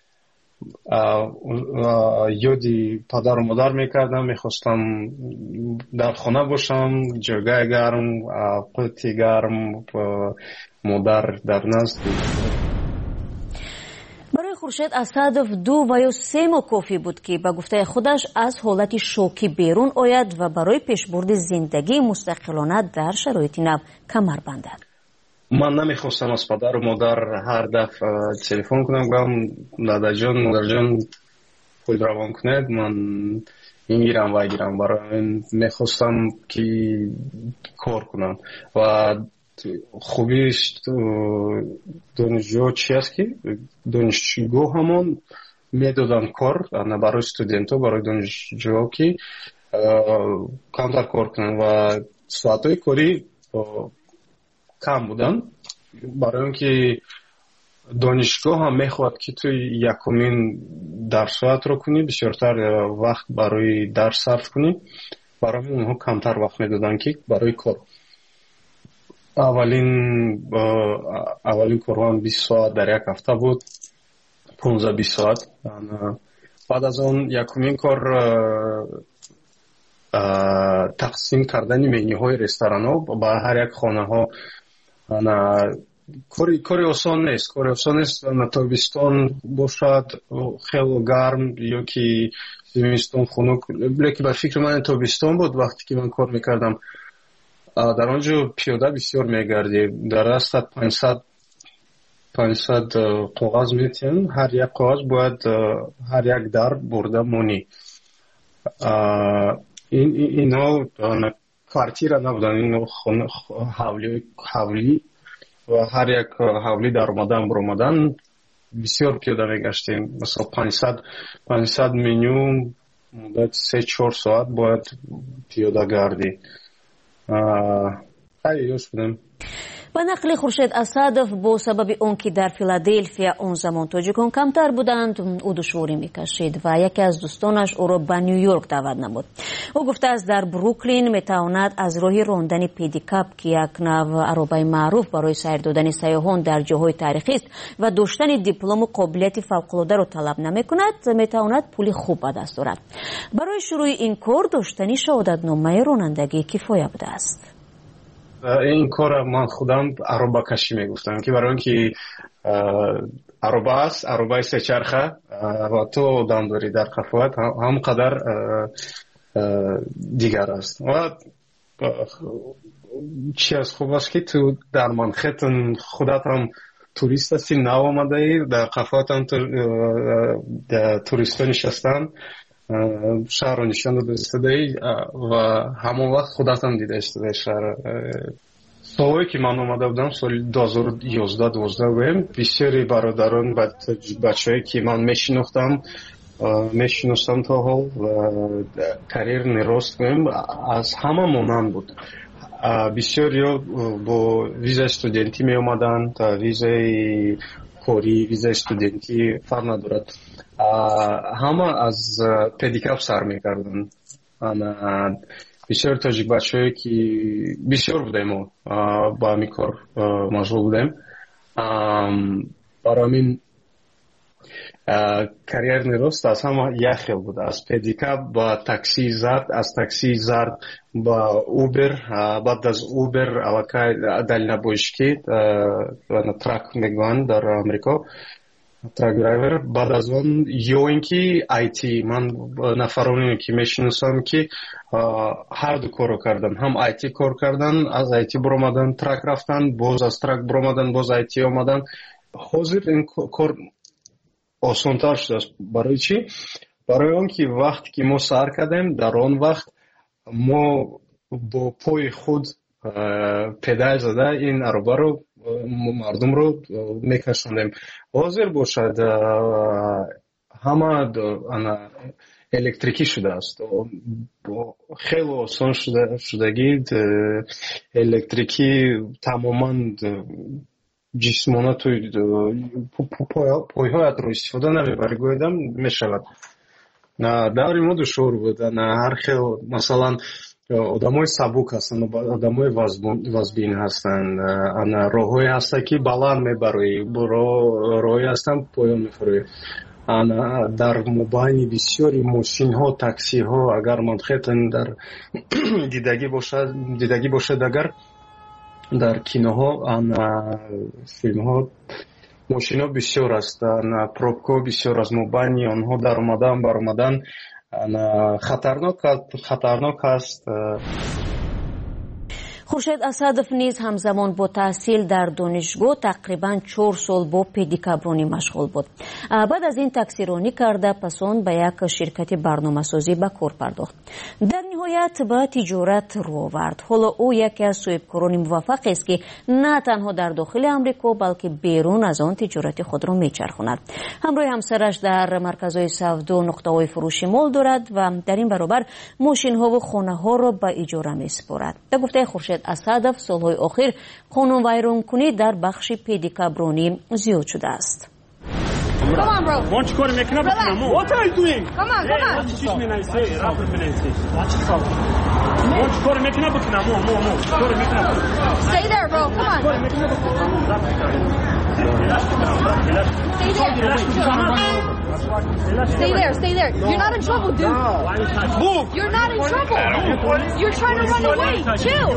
یادی پدر و مادر میکردم، میخواستم در خونه باشم، جایگاه گرم، قوتی گرم، مادر در نزد. خورشید اسدов دو و یا سه ماه کافی بود که به گفته خودش از حالت شوکی بیرون آید و برای پیشبرد زندگی مستقلانه در شرایط نو کمر بندد. من نمیخواستم از پدر و مادر هر دفعه تلفن کنم گفتم دادا جان مادر جان پول روان کنید من میگیرم و گیرم برای میخواستم که کار کنم و خوبیش دانشجو چی است که دانشجو همون میدادن کار برای استودنت ها برای دانشجو که کمتر کار کنن و ساعت های کاری کم بودن برای اینکه دانشگاه هم میخواد که توی یکمین درس ساعت رو کنی بسیارتر وقت برای درس صرف کنی برای اونها کمتر وقت میدادن که برای کار اولین اولین کارم بیست ساعت در یک هفته بود پانزده بیست ساعت بعد از اون یکمین کار تقسیم کردن منیو های رستوران ها با هر یک خانه ها کاری کاری آسان نیست کاری آسان نیست تابستان باشد خیلی گرم یا که زمستان خنک لیکن به فکر من تابستان بود وقتی که من کار میکردم در آنجا پیاده بسیار میگردی در است پانصد پانصد کاغذ میتین هر یک کاغذ باید هر یک در برده مونی این اینا کارتیرا نبودن این حولی حولی و هر یک حولی در اومدن بر اومدن بسیار پیاده میگشتیم مثلا پانصد پانصد منیو مدت سه چهار ساعت باید پیاده گردی خیلی یوش بودم. به نقل خورشید اسدов با سبب اون که در فیلادلفیا اون زمان تاجیکان کمتر بودند او دشواری میکشید و یکی از دوستانش او را به نیویورک دعوت نمود. او گفته است در بروکلین میتواند از راه راندن پیدیکاپ که یک نوع عربه معروف برای سیر دادن سیاحان در جاهای تاریخی است و داشتن دیپلم و قابلیت فوق‌العاده را طلب نمیکند میتواند پول خوب به دست آورد. برای شروع این کار داشتن شهادتنامه رانندگی کفایه بوده است. این کار من خودم عربه کشی میگفتم که برای اینکه عربه است عربه سه چرخه و تو آدم داری در قفوت هم قدر دیگر است و چی از خوب است که تو در منخیتن خودت هم توریست هستی نو آمده ای در قفوت هم توریست ها نشستن شهر رو نشان داده استده و همون وقت خودت هم دیده استده شهر سالهایی که من اومده بودم سال دو هزار و یازده دوازده بودم بسیاری برادران بچه هایی که من میشناختم میشناختم تا حال و کریر نراست بودم از همه مانند بود بسیاری با ویزا استودنتی می اومدن تا ویزای کاری ویزا استودنتی فرق ندارد همه از پدیکاپ سر میکردن بسیار تاجیک بچه هایی که بسیار بودیم با همی کار مشغول بودیم برای همین کریر نراست از همه یک خیل بود از پدیکاپ با تاکسی زرد از تاکسی زرد با اوبر بعد از اوبر علاقه دلینا بوشکی و ترک میگوان در امریکا ترک درایور بعد از اون یا اینکه آیتی من نفرانی که میشناسم که هر دو کارو کردن هم آیتی کار کردن از آیتی برآمدن ترک رفتن باز از ترک برآمدن باز آیتی آمدن حاضر این کار آسان‌تر شده برای چی برای اون که وقتی که ما سر کردیم در آن وقت ما با پای خود پدال زده این عربه رو مردم رو میکشوندیم حاضر باشد همه الکتریکی شده است خیلی آسان شده شدگی الکتریکی تماما جسمانه توی پای هایت رو استفاده نمیبری گویدم میشود نه داری ما دشور بود نه هر خیلی مثلا آدمای سبک هستن آدمای وزبین هستن انا راههای هسته که بلند میبروی راهی هستن پایان میفروی انا در مبانی بسیاری ماشین ها تاکسی ها اگر منخیتن در دیدگی باشد دیدگی باشد اگر در کینوها انا فیلم ها ماشینا بسیار هستند، پروبکو بسیار از مبانی آنها در آمدن بر آمدن خطرناک خطرناک است. خورشید اسدов نیز همزمان با تحصیل در دانشگاه تقریبا چهار سال با پدیکابرونی مشغول بود. بعد از این تکثیرانی کرده پس آن به یک شرکت برنامه‌سازی به کار پرداخت. در نهایت به تجارت رو آورد. حالا او یکی از صاحبکاران موفق است که نه تنها در داخل آمریکا بلکه بیرون از آن تجارت خود را میچرخاند. همراه همسرش در مرکزهای سودا نقطه‌های فروشی مال دارد و در این برابر ماشین‌ها و خانه‌ها را به اجاره می‌سپارد. به گفته خورشید اسدов سالهای اخیر قانون ویرانکنی در بخش پدیکابرونی زیاد شده است. Come on, bro. Why don't you go to make another film? What are you doing? Come on, come on. Teach me nice. Rapper finance. Watch yourself. Why don't you go to make another film? More, more, more. Go to make another film. Stay there, bro. Come on. Go to make another film. Stay there. Stay there. Stay there. You're not in trouble, dude. Move. You're not in trouble. You're trying to run away. Chill.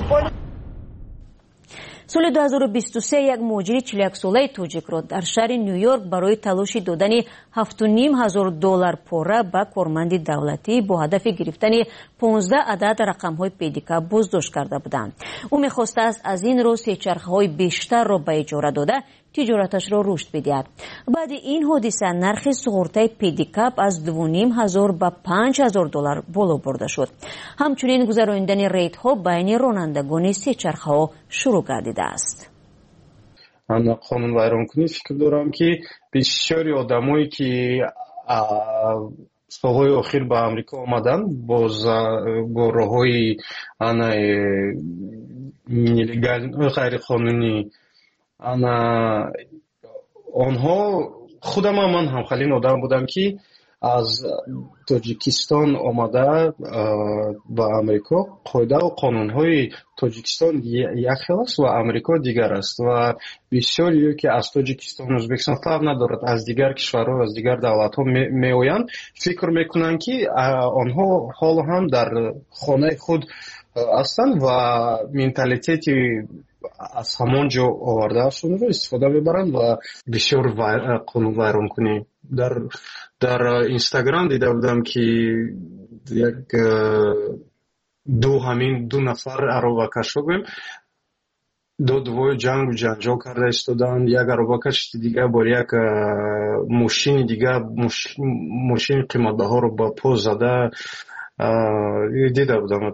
سال دو هزار و بیست و سه یک مهاجر چهل و یک ساله تاجیک را در شهر نیویورک برای تلاش دادن هفت و نیم هزار دلار پاره به کارمند دولتی با هدف گرفتن پانزده عدد رقم‌های پدیکاب بازداشت کرده بودند. او می‌خواست است از این رو سه چرخه‌های بیشتر را به اجاره داده تجارتش را رشد بدهد. بعد این حادثه نرخ سقراطی پدیکاب از دو و نیم هزار به پنج هزار دلار بالا برده شد. همچنین گذراندن ریت‌ها بین رانندگان سه چرخه‌ها شروع گردیده است. من قانون ویرانکنی فکر دارم که بسیاری آدمایی که سالهای اخیر به امریکا آمدن باز با راه‌های غیر قانونی انا آنها خودم من هم خیلی آدم بودم که از تاجیکستان آمده به امریکا قاعده و قانونهای تاجیکستان یک خیلی است و امریکا دیگر است و بسیاری که از تاجیکستان ازبکستان فرق ندارد از دیگر کشورها از دیگر دولت ها می آیند فکر میکنند که آنها حال هم در خانه خود هستند و منتالیتی از همون جا آورده هستند رو استفاده میبرند و بسیار قانون ویران کنی. در در اینستاگرام دیده بودم که یک دو همین دو نفر عربکش رو بیم دو دوی جنگ و جنجال کرده استودن. یک عربکش دیگه با یک ماشین دیگه ماشین قیمت ها رو با پا زده دیده بودم.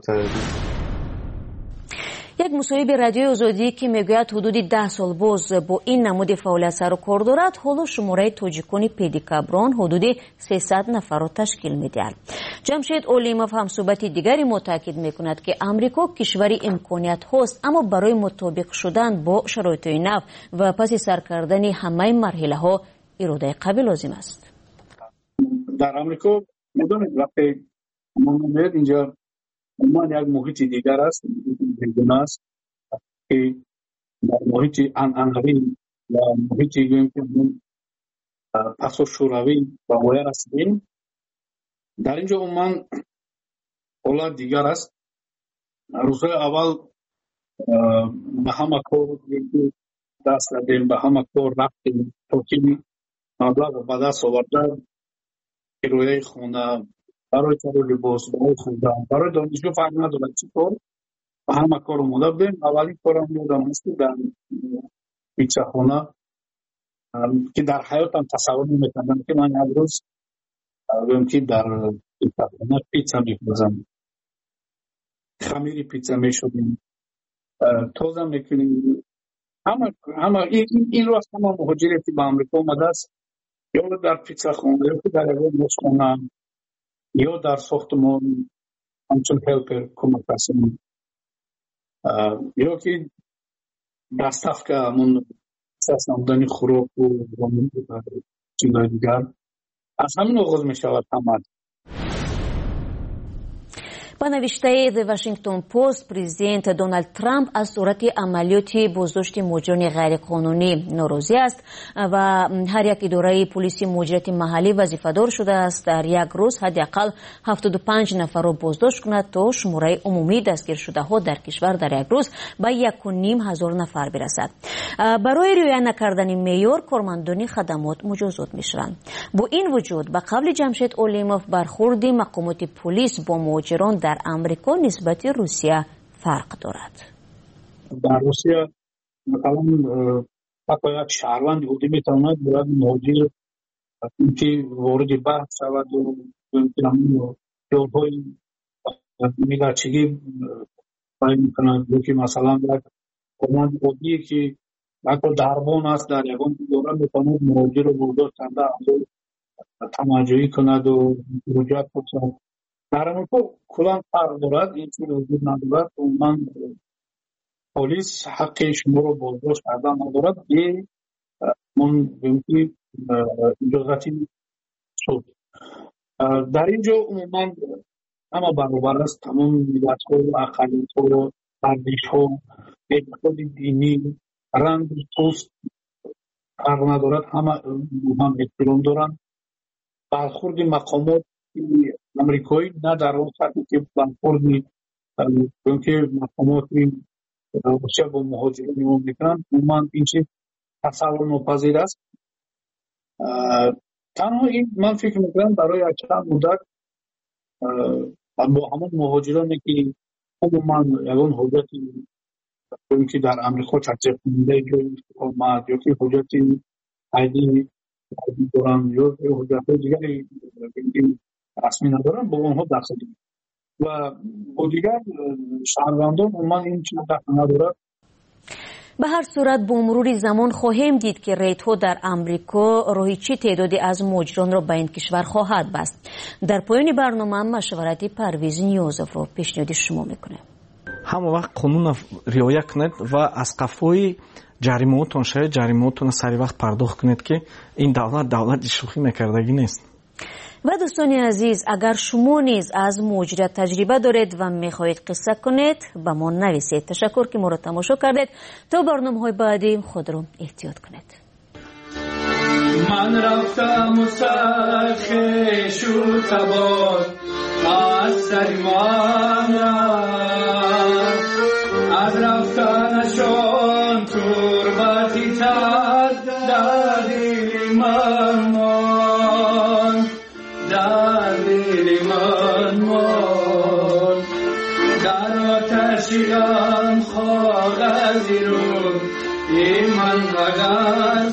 یک مصاحبه رادیوی آزادی که میگوید حدود ده سال باز با این نمود فعالیت سر و کار دارد حالا شماره تاجیکان پدیکابرون حدود سیصد نفر را تشکیل میدهد. جمشید اولیموف هم صحبت دیگری متاکد میکند که امریکا کشوری امکانیت هاست اما برای مطابق شدن با شرایط نو و پس سر کردن همه مرحله ها اراده قوی لازم است. در امریکا میدونید وقتی ما میاد اینجا ما یک محیط دیگر است دیگر است که محیط انقری و محیطی که پس شوروی و غیر هستیم. در اینجا من حالت دیگر است. روزهای اول به همه کار دست دادیم، به همه کار رفتیم تا که مبلغ به دست آورده کرایه خانه برای کار لباس برای خوردن برای دانشجو فرق ندارد چی کار و همه کار رو مدبیم. اولی کارم یادم هست در پیتزا خانه که در حیاتم تصور نمی‌کردم که من یک روز بگم که در پیتزا خانه پیتزا می‌پزم، خمیر پیتزا می‌شدیم، تازه می‌کنیم. همه همه این این رو از همه مهاجری که به آمریکا آمده است یا در پیتزا خانه یا در یک خانه یا در ساختمان همچون هلپر کمک هستیم یا که دستف که همون ساس نمودن خوراک و چیزهای دیگر از همین آغاز می شود همه. با نوشته The Washington Post پرزیدنت دونالد ترامپ از صورت عملیات بازداشت مهاجران غیرقانونی ناراضی است و هر یک اداره پلیس مهاجرت محلی وظیفه‌دار شده است در یک روز حداقل هفتاد و پنج نفر را بازداشت کند تا شماره عمومی دستگیر شده ها در کشور در یک روز به یک و نیم هزار نفر برسد. برای رعایت نکردن معیار کارمندان خدمات مجازات می‌شوند. با این وجود به قول جمشید اولیموف برخورد مقامات پلیس با مهاجران در امریکا نسبت روسیه فرق دارد. در روسیه مثلا حتی یک شهروند بوده میتواند باید مهاجر که وارد بحث شود و جوابهای میگرچگی باید میکنند که مثلا یک کارمند بودی که حتی دربان است در یکان دوره میتواند مهاجر رو برداشت کرده تماجایی کند و رجوع کنند. در امریکا کلان فرق دارد. این چیز وجود ندارد. من پلیس حق شما رو بازداشت کردن ندارد. یه من بینی اجازتی شد. در اینجا عموما همه برابر است. تمام ملت ها، اقلیت ها، ارزش ها، اعتقاد دینی، رنگ پوست فرق ندارد. همه هم احترام دارند. برخورد مقامات امریکایی نه در اون سطحی که برخورد که مقامات روسیه با مهاجرین میون میکنند من این چیز تصور ناپذیر است. تنها این من فکر میکنم برای چند مدت با همون مهاجرانی که عموما یگان حجتی که در امریکا تطبیق کننده جای اقامت یا که حجتی عیدی دارن یا حجت دیگری رسمی ندارن با اونها دست دارن و با دیگر شهروندان عموما این چیز دست ندارد. به هر صورت با مرور زمان خواهیم دید که ریت‌ها در امریکا راهی چه تعدادی از مهاجران را به این کشور خواهد بست. در پایان برنامه مشورت پرویز نیازов را پیشنهاد شما میکنه. همه وقت قانون رعایت کنید و از قفای جریمه‌تون شاید جریمه‌تون سری وقت پرداخت کنید که این دولت دولت شوخی میکردگی نیست. و دوستان عزیز اگر شما نیز از مهاجرت تجربه دارید و میخواهید قصه کنید به ما نویسید. تشکر که ما را تماشا کردید. تا برنامه‌های بعدی خود را احتیاط کنید. من رفتم و سرخش و تبار از سریمان از رفتنشان تربتی تر در دل من مان در دل من مان در آتشی غم کاغذی رو ای من اگر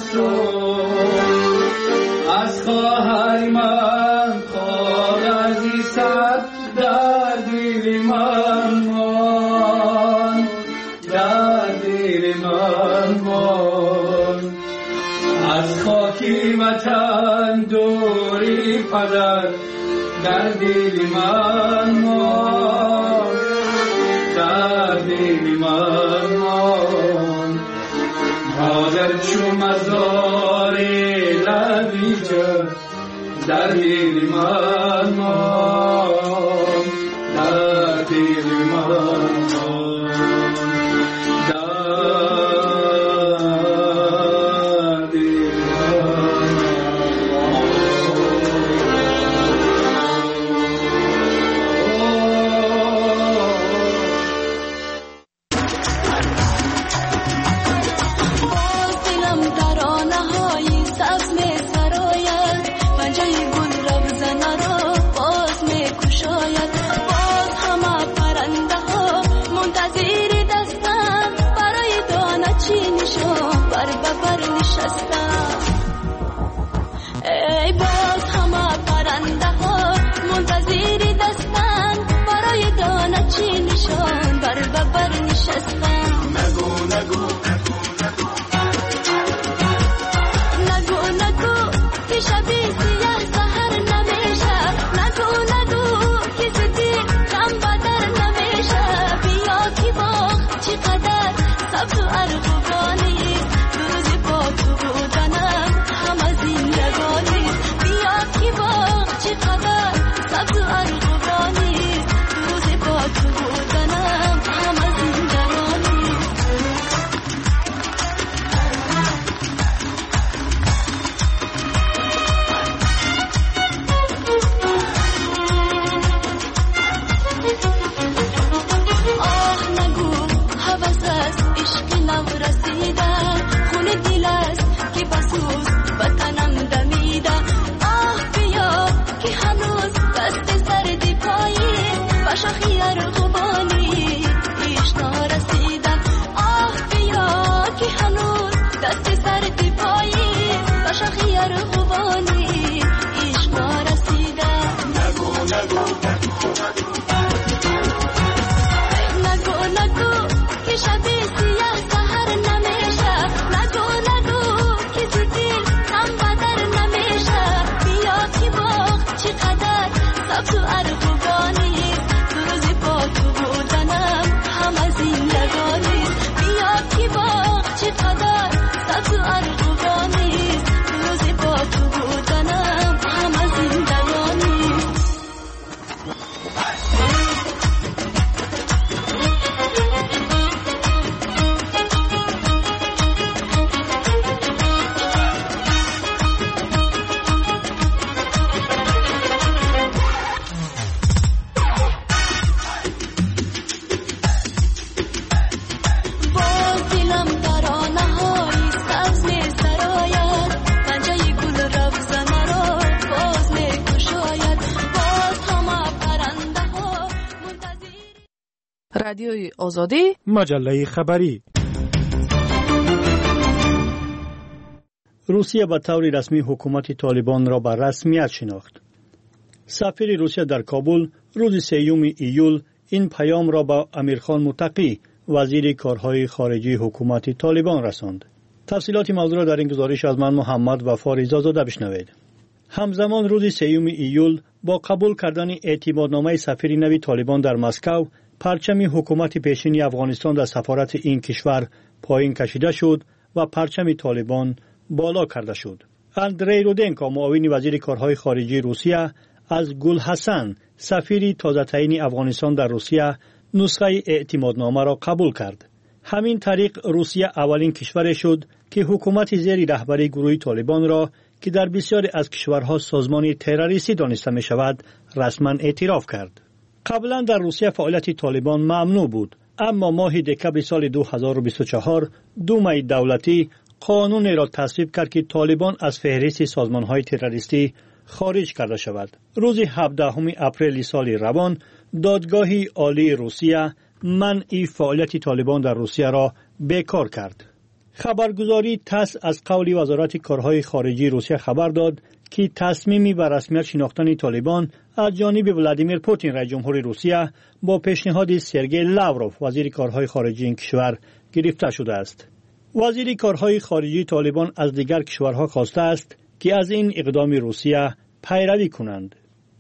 از خواهر من کاغذی سر در دل من مان در دل من مان از خاکی وطن دوری پدر در دل من مان در دل من مان مادر چو مزار لبی جا در دل من مان در دل من مان باز همه پرنده ها منتظر رادیوی آزادی، مجله خبری. روسیه به طور رسمی حکومت طالبان را به رسمیت شناخت. سفیر روسیه در کابل روز سیوم ایول این پیام را به امیرخان متقی وزیر کارهای خارجی حکومت طالبان رساند. تفصیلات موضوع را در این گزارش از من محمد وفا رضازاده بشنوید. همزمان روز سیوم ایول با قبول کردن اعتمادنامه سفیر نوی طالبان در مسکو، پرچم حکومت پیشین افغانستان در سفارت این کشور پایین کشیده شد و پرچم طالبان بالا کرده شد. اندری رودنکو معاون وزیر کارهای خارجی روسیه از گل حسن سفیر تازه تعیین افغانستان در روسیه نسخه اعتمادنامه را قبول کرد. همین طریق روسیه اولین کشور شد که حکومت زیر رهبری گروه طالبان را که در بسیاری از کشورها سازمان تروریستی دانسته می شود رسما اعتراف کرد. قبلا در روسیه فعالیت طالبان ممنوع بود، اما ماه دکمبر سال دو هزار و بیست و چهار دومای دولتی قانون را تصویب کرد که طالبان از فهرست سازمان‌های تروریستی خارج کرده شود. روز هفدهم اپریل سال روان دادگاه عالی روسیه منع فعالیت طالبان در روسیه را بیکار کرد. خبرگزاری تاس از قول وزارت کارهای خارجی روسیه خبر داد که تصمیمی بر رسمیت شناختن طالبان از جانب ولادیمیر پوتین رئیس جمهور روسیه با پیشنهاد سرگئی لاوروف وزیر کارهای خارجی این کشور گرفته شده است. وزیر کارهای خارجی طالبان از دیگر کشورها خواسته است که از این اقدام روسیه پیروی کنند.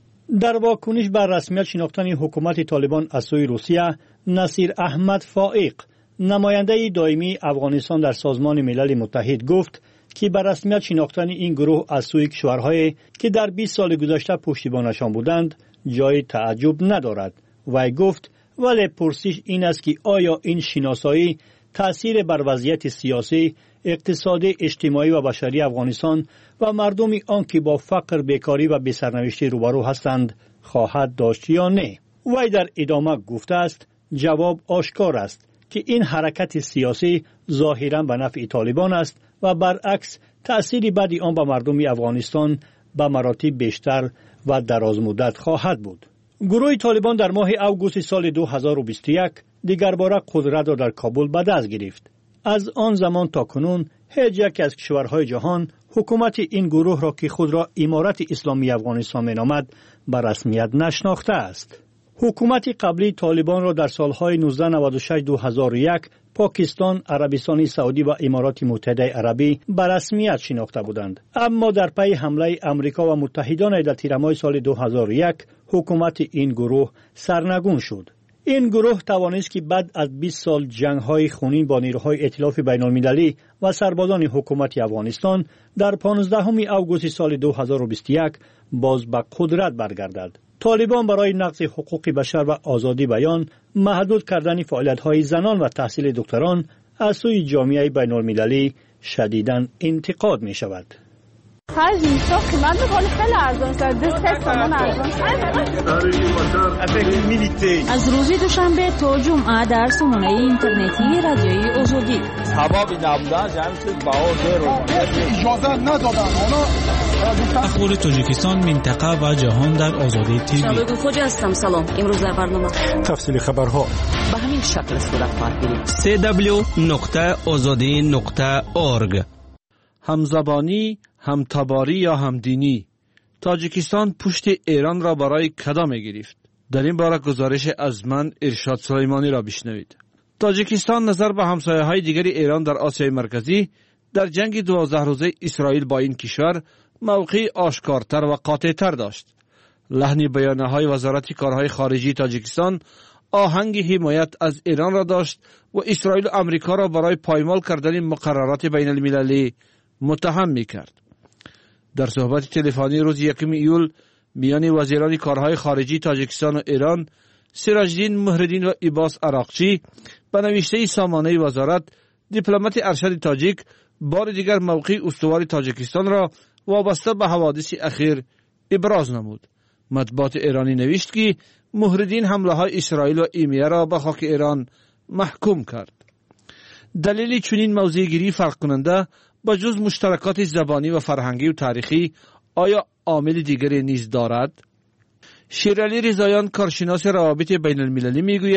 در واکنش بر رسمیت شناختن حکومت طالبان از سوی روسیه، نصیر احمد فائق نماینده دائمی افغانستان در سازمان ملل متحد گفت که بر رسمیت شناختن این گروه از سوی کشورهایی که در بیست سال گذشته پشتیبانشان بودند جای تعجب ندارد. وی گفت ولی پرسش این است که آیا این شناسایی تأثیر بر وضعیت سیاسی، اقتصادی، اجتماعی و بشری افغانستان و مردم آن که با فقر، بیکاری و بی‌سرنوشتی روبرو هستند خواهد داشت یا نه؟ وی در ادامه گفته است جواب آشکار است که این حرکت سیاسی ظاهراً به نفع طالبان است و برعکس تأثیری بعد آن به مردم افغانستان به مراتب بیشتر و دراز مدت خواهد بود. گروه طالبان در ماه اوگوست سال دو هزار و بیست و یک دیگر باره قدرت را در کابل به دست گرفت. از آن زمان تا کنون هیچ یک از کشورهای جهان حکومت این گروه را که خود را امارت اسلامی افغانستان مینامد به رسمیت نشناخته است. حکومت قبلی طالبان را در سالهای نوزده نود و شش دو هزار و یک پاکستان، عربستان سعودی و امارات متحده عربی به رسمیت شناخته بودند. اما در پی حمله امریکا و متحدان در تیر ماه سال دو هزار و یک حکومت این گروه سرنگون شد. این گروه توانست که بعد از بیست سال جنگ‌های خونین با نیروهای ائتلاف بین‌المللی و سربازان حکومت افغانستان در پانزدهم اوگوست سال دو هزار و بیست و یک باز به قدرت برگردد. طالبان برای نقض حقوق بشر و آزادی بیان، محدود کردن فعالیت‌های زنان و تحصیل دکتران از سوی جامعه بین‌المللی شدیداً انتقاد می‌شود. خرج نیستا قیمت میکنه خیلی ارزان است. دو سه تومن ارزان از روز دوشنبه تا جمعه در سامانه اینترنتی رادیوی آزادی سبب نبودن جمعیت باور رو اجازه ندادن. اخبار تاجیکستان، منطقه و جهان در آزادی تیوی. شبکه خوج هستم. سلام. امروز در برنامه تفصیل خبرها به همین شکل صورت خواهد گرفت. سه دبلیو نقطه آزادی نقطه اورگ. همزبانی، همتباری یا همدینی. تاجیکستان پشت ایران را برای کدا می گرفت. در این باره گزارش از من ارشاد سلیمانی را بشنوید. تاجیکستان نظر به همسایه های دیگری ایران در آسیای مرکزی در جنگ دوازده روزه اسرائیل با این کشور موقعی آشکارتر و قاطعتر داشت. لحن بیانیه های وزارت کارهای خارجی تاجیکستان آهنگ حمایت از ایران را داشت و اسرائیل و امریکا را برای پایمال کردن مقررات بین المللی متهم می کرد. در صحبت تلفنی روز یکم ایول میان وزیران کارهای خارجی تاجیکستان و ایران، سراجدین مهردین و عباس عراقچی، به نوشته سامانه وزارت، دیپلمات ارشد تاجیک بار دیگر موقع استوار تاجیکستان را وابسته به حوادث اخیر ابراز نمود. مطبوعات ایرانی نوشت که مهردین حمله های اسرائیل و ایمیه را به خاک ایران محکوم کرد. دلیل چنین موضع‌گیری فرق کننده با جز مشترکات زبانی و فرهنگی و تاریخی آیا عامل دیگری نیز دارد؟ شیرعلی رضاییان، کارشناس روابط بین المللی، میگوید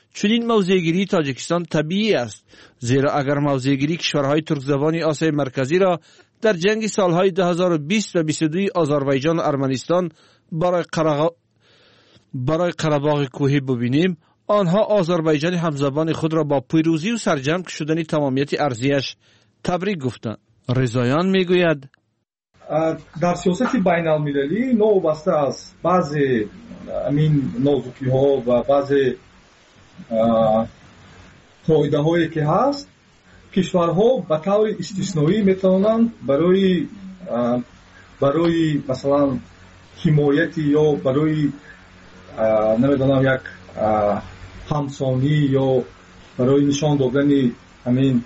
چنین موضع‌گیری تاجیکستان طبیعی است، زیرا اگر موضع‌گیری کشورهای ترک زبان آسیای مرکزی را در جنگ سالهای دو هزار و بیست و بیست و دو آذربایجان و ارمنستان برای قرغ... برای قره‌باغ کوهی ببینیم، آنها آذربایجان همزبان خود را با پیروزی و سرجم شدن تمامیت ارضیش تبریک گفتند. رضایان میگوید در سیاست بین المللی نوبسته از بعضی امین نازکی ها و بعضی قاعده هایی که هست، کشورها به طور استثنایی میتونن برای برای مثلا حمایت یا برای نمیدونم یک همسانی یا برای نشان دادن همین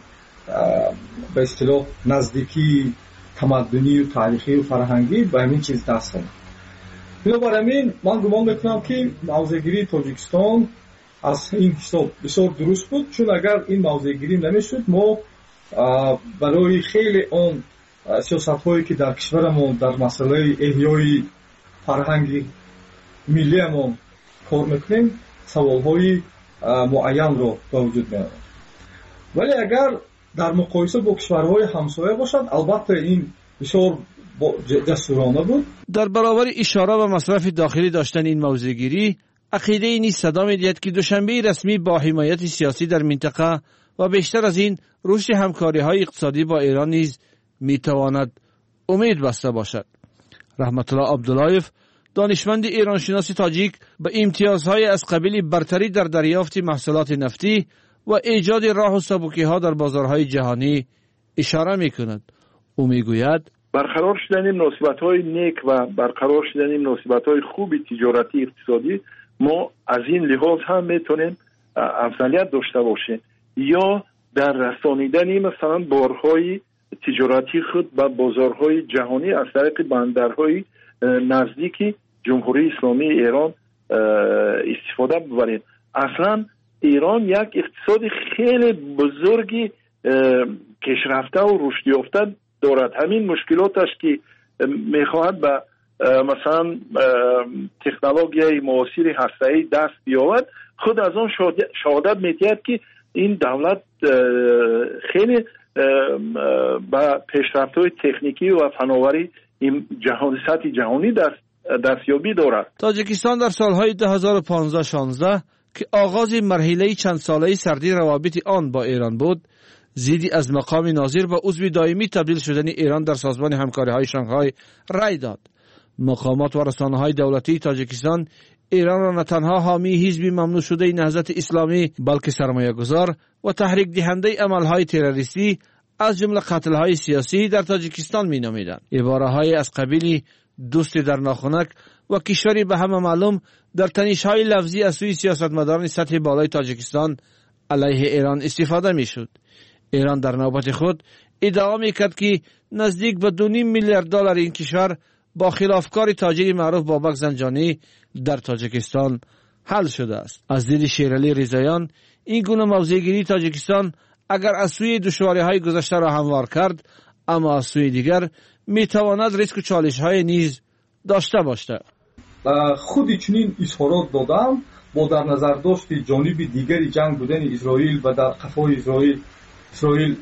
به اصطلاح نزدیکی تمدنی و تاریخی و فرهنگی به همین چیز دست کنند. بنابراین من گمان میکنم که موضع‌گیری تاجیکستان از این حساب بسیار درست بود، چون اگر این موضع‌گیری نمیشد ما برای خیلی اون سیاست‌هایی که در کشورمون در مسئله احیای فرهنگی ملیمون کار میکنیم سوال‌های معین رو به وجود میارد. ولی اگر در مقایسه با کشورهای همسایه باشد، البته این بسیار جسورانه بود. در برابر اشاره و مصرف داخلی داشتن این موضع‌گیری، عقیده ای نیز صدا می‌دهد که دوشنبه رسمی با حمایت سیاسی در منطقه و بیشتر از این رشد همکاری‌های اقتصادی با ایران نیز می‌تواند امید بسته باشد. رحمت الله عبداللهیف، دانشمند ایرانشناس تاجیک، به امتیازهای از قبیل برتری در دریافت محصولات نفتی و ایجاد راه و سبکی‌ها در بازارهای جهانی اشاره می‌کند. او می‌گوید برقرار شدن مناسبت‌های نیک و برقرار شدن مناسبت‌های خوب تجارتی اقتصادی ما از این لحاظ هم میتونیم افضلیت داشته باشیم، یا در رسانیدن مثلا بارهای تجارتی خود به بازارهای جهانی از طریق بندرهای نزدیک جمهوری اسلامی ایران استفاده ببریم. اصلا ایران یک اقتصاد خیلی بزرگی پیشرفته و رشد یافته دارد. همین مشکلاتش که میخواهد به مثلا تکنولوژی معاصر هسته‌ای دست بیاورد، خود از آن شهادت میدهد که این دولت خیلی به پیشرفت‌های تکنیکی و فناوری این جهان سطح جهانی دست دستیابی دارد. تاجیکستان در سالهای دو هزار و پانزده شانزده که آغاز مرحله چند ساله سردی روابط آن با ایران بود، زیدی از مقام ناظر و عضو دائمی تبدیل شدن ایران در سازمان همکاری‌های شانگهای رأی داد. مقامات و رسانه‌های دولتی تاجیکستان ایران را نه تنها حامی حزب ممنوع شده نهضت اسلامی، بلکه سرمایه‌گذار و تحریک دهنده عمل‌های تروریستی از جمله قتل‌های سیاسی در تاجیکستان می‌نامیدند. عباره‌های از قبیل دوست در ناخنک و کشوری به همه معلوم در تنش‌های لفظی از سوی سیاستمداران سطح بالای تاجیکستان علیه ایران استفاده می‌شد. ایران در نوبت خود ادعا می‌کرد که نزدیک به دو نیم میلیارد دلار این کشور با خلافکار تاجر معروف بابک زنجانی در تاجیکستان حل شده است. از دید شیرعلی رضایان، این گونه موضع‌گیری تاجیکستان اگر از سوی دشواری‌های گذشته را هموار کرد، اما از سوی دیگر می‌تواند ریسک و چالش‌های نیز داشته باشد. خود چنین اظهارات دادم با در نظر داشت جانب دیگری جنگ بودن اسرائیل و در قفای اسرائیل اسرائیل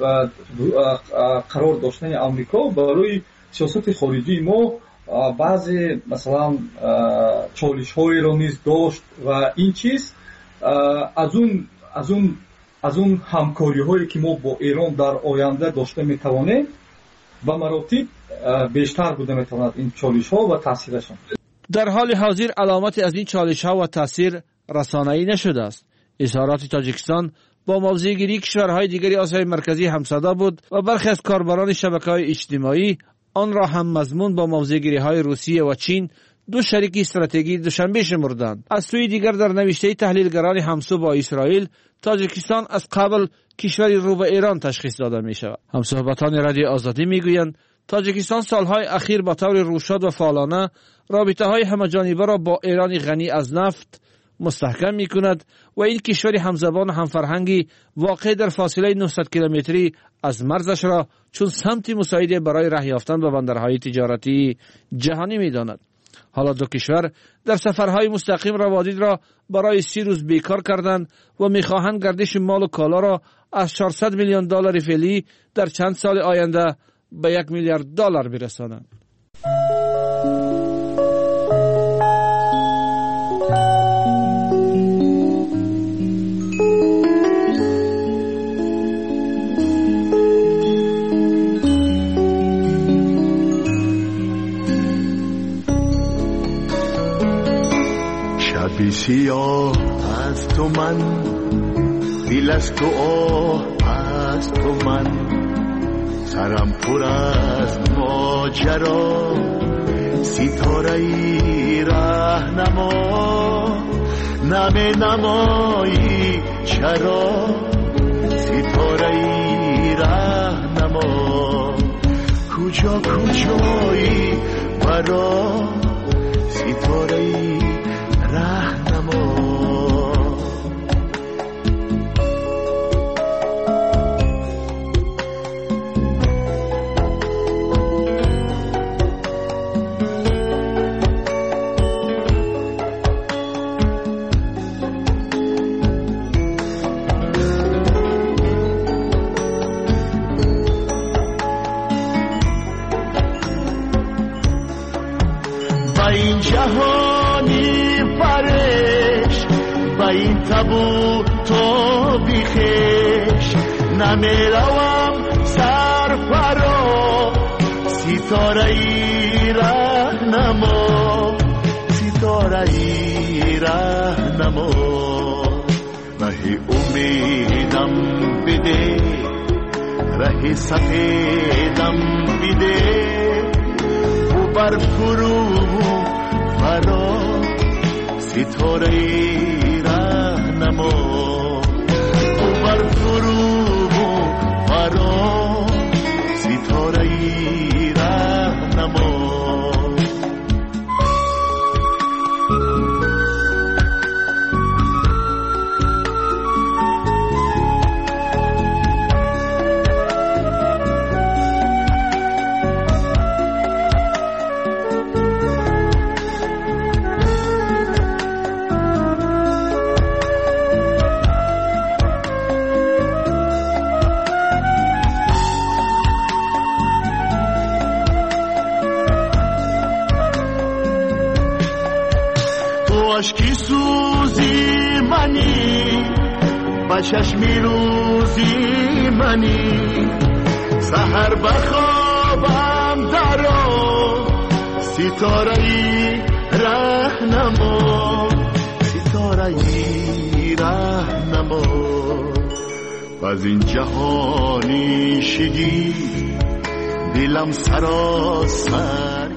قرار داشتن آمریکا، برای سیاست خارجی ما بعضی مثلا چالش‌هایی را نیز داشت و این چیز از اون از اون از اون همکاری‌هایی که ما با ایران در آینده داشته می‌توانیم و مراتب بیشتر بوده می‌تواند این چالش‌ها و تاثیرشان. در حال حاضر علامت از این چالش‌ها و تاثیر رسانه‌ای نشده است. اظهارات تاجیکستان با موضع‌گیری کشورهای دیگری آسیای مرکزی همصدا بود و برخی از کاربران شبکه‌های اجتماعی آن را هم مضمون با موضع‌گیری‌های روسیه و چین، دو شریک استراتژیکی دوشنبه شمردند. از سوی دیگر در نوشته تحلیلگران همسو با اسرائیل، تاجیکستان از قبل کشوری رو به ایران تشخیص داده می شود. همصحبتان رادیو آزادی می گویند تاجیکستان سالهای اخیر با طور روشاد و فعالانه رابطه های همه‌جانبه را با ایران غنی از نفت مستحکم می کند و این کشوری همزبان و همفرهنگی واقع در فاصله نهصد کیلومتری از مرزش را چون سمت مساعد برای راه یافتن به بندرهای تجارتی جهانی می داند. حالا دو کشور در سفرهای مستقیم روادید را برای سی روز بیکار کردند و میخواهند گردش مال و کالا را از چهارصد میلیون دلار فعلی در چند سال آینده به یک میلیارد دلار برسانند. شبی سیاه از تو من، دل از تو آه از تو من، سرم پر از ماجرا، ستاره ای راهنما، نمی نمایی چرا، ستاره ای راهنما، کجا کجایی برا، ستاره ای راهنما. با این جهانی پرش، با این تبو تو بیخش، نمیروم سر پرا، ستاره ای راهنما، ستاره ای راهنما، راه امیدم بده، راه سفیدم بده، بر فرو فرا، ستاره ای راهنما، بر فرو فرا، ستاره ای راهنما. عشقی سوزی منی، با چشمی روزی منی، سحر بخوابم درا، ستاره ای راهنما، ستاره ای راهنما، از این جهانی شگی دلم سراسر.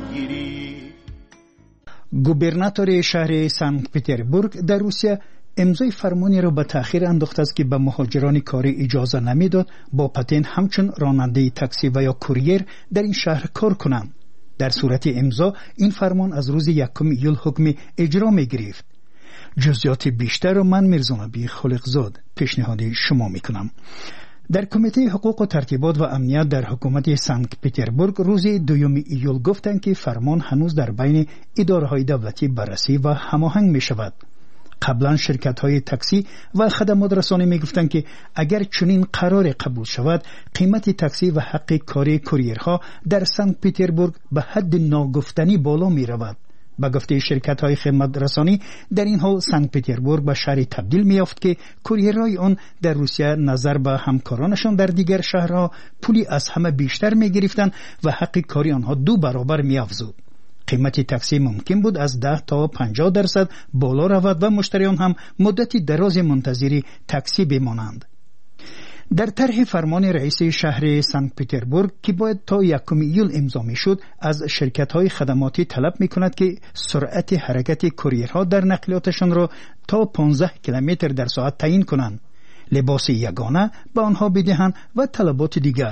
گوبرناتور شهر سنت پتربورگ در روسیه امضای فرمانی را به تأخیر انداخت است که به مهاجران کاری اجازه نمیداد با پتن همچون راننده تاکسی و یا کوریر در این شهر کار کنند. در صورت امضا این فرمان از روز یکم ایول حکم اجرا می گرفت. جزئیات بیشتر را من میرزانبی خالقزاد پیشنهاد شما میکنم. در کمیته حقوق و ترتیبات و امنیت در حکومت سنت پتربورگ روز دوم ایول گفتند که فرمان هنوز در بین اداره‌های دولتی بررسی و هماهنگ می شود. قبلا شرکت‌های تاکسی و خدمات رسانی می گفتند که اگر چنین قرار قبول شود، قیمت تاکسی و حق کاری کوریرها در سنت پتربورگ به حد ناگفتنی بالا می رود. با گفته شرکت‌های خدمات رسانی در این حال سنت پتربورگ به شهری تبدیل می‌یافت که کوریرهای آن در روسیه نظر به همکارانشان در دیگر شهرها پولی از همه بیشتر می‌گرفتند و حق کاری آنها دو برابر می‌افزود. قیمت تاکسی ممکن بود از ده تا پنجاه درصد بالا رود و مشتریان هم مدتی دراز منتظری تاکسی بمانند. در طرح فرمان رئیس شهر سنت پتربورگ که باید تا یکم ایول امضا میشد، از شرکت‌های خدماتی طلب می‌کند که سرعت حرکت کوریرها در نقلیاتشان را تا پانزده کیلومتر در ساعت تعیین کنند، لباس یگانه به آنها بدهند و طلبات دیگر.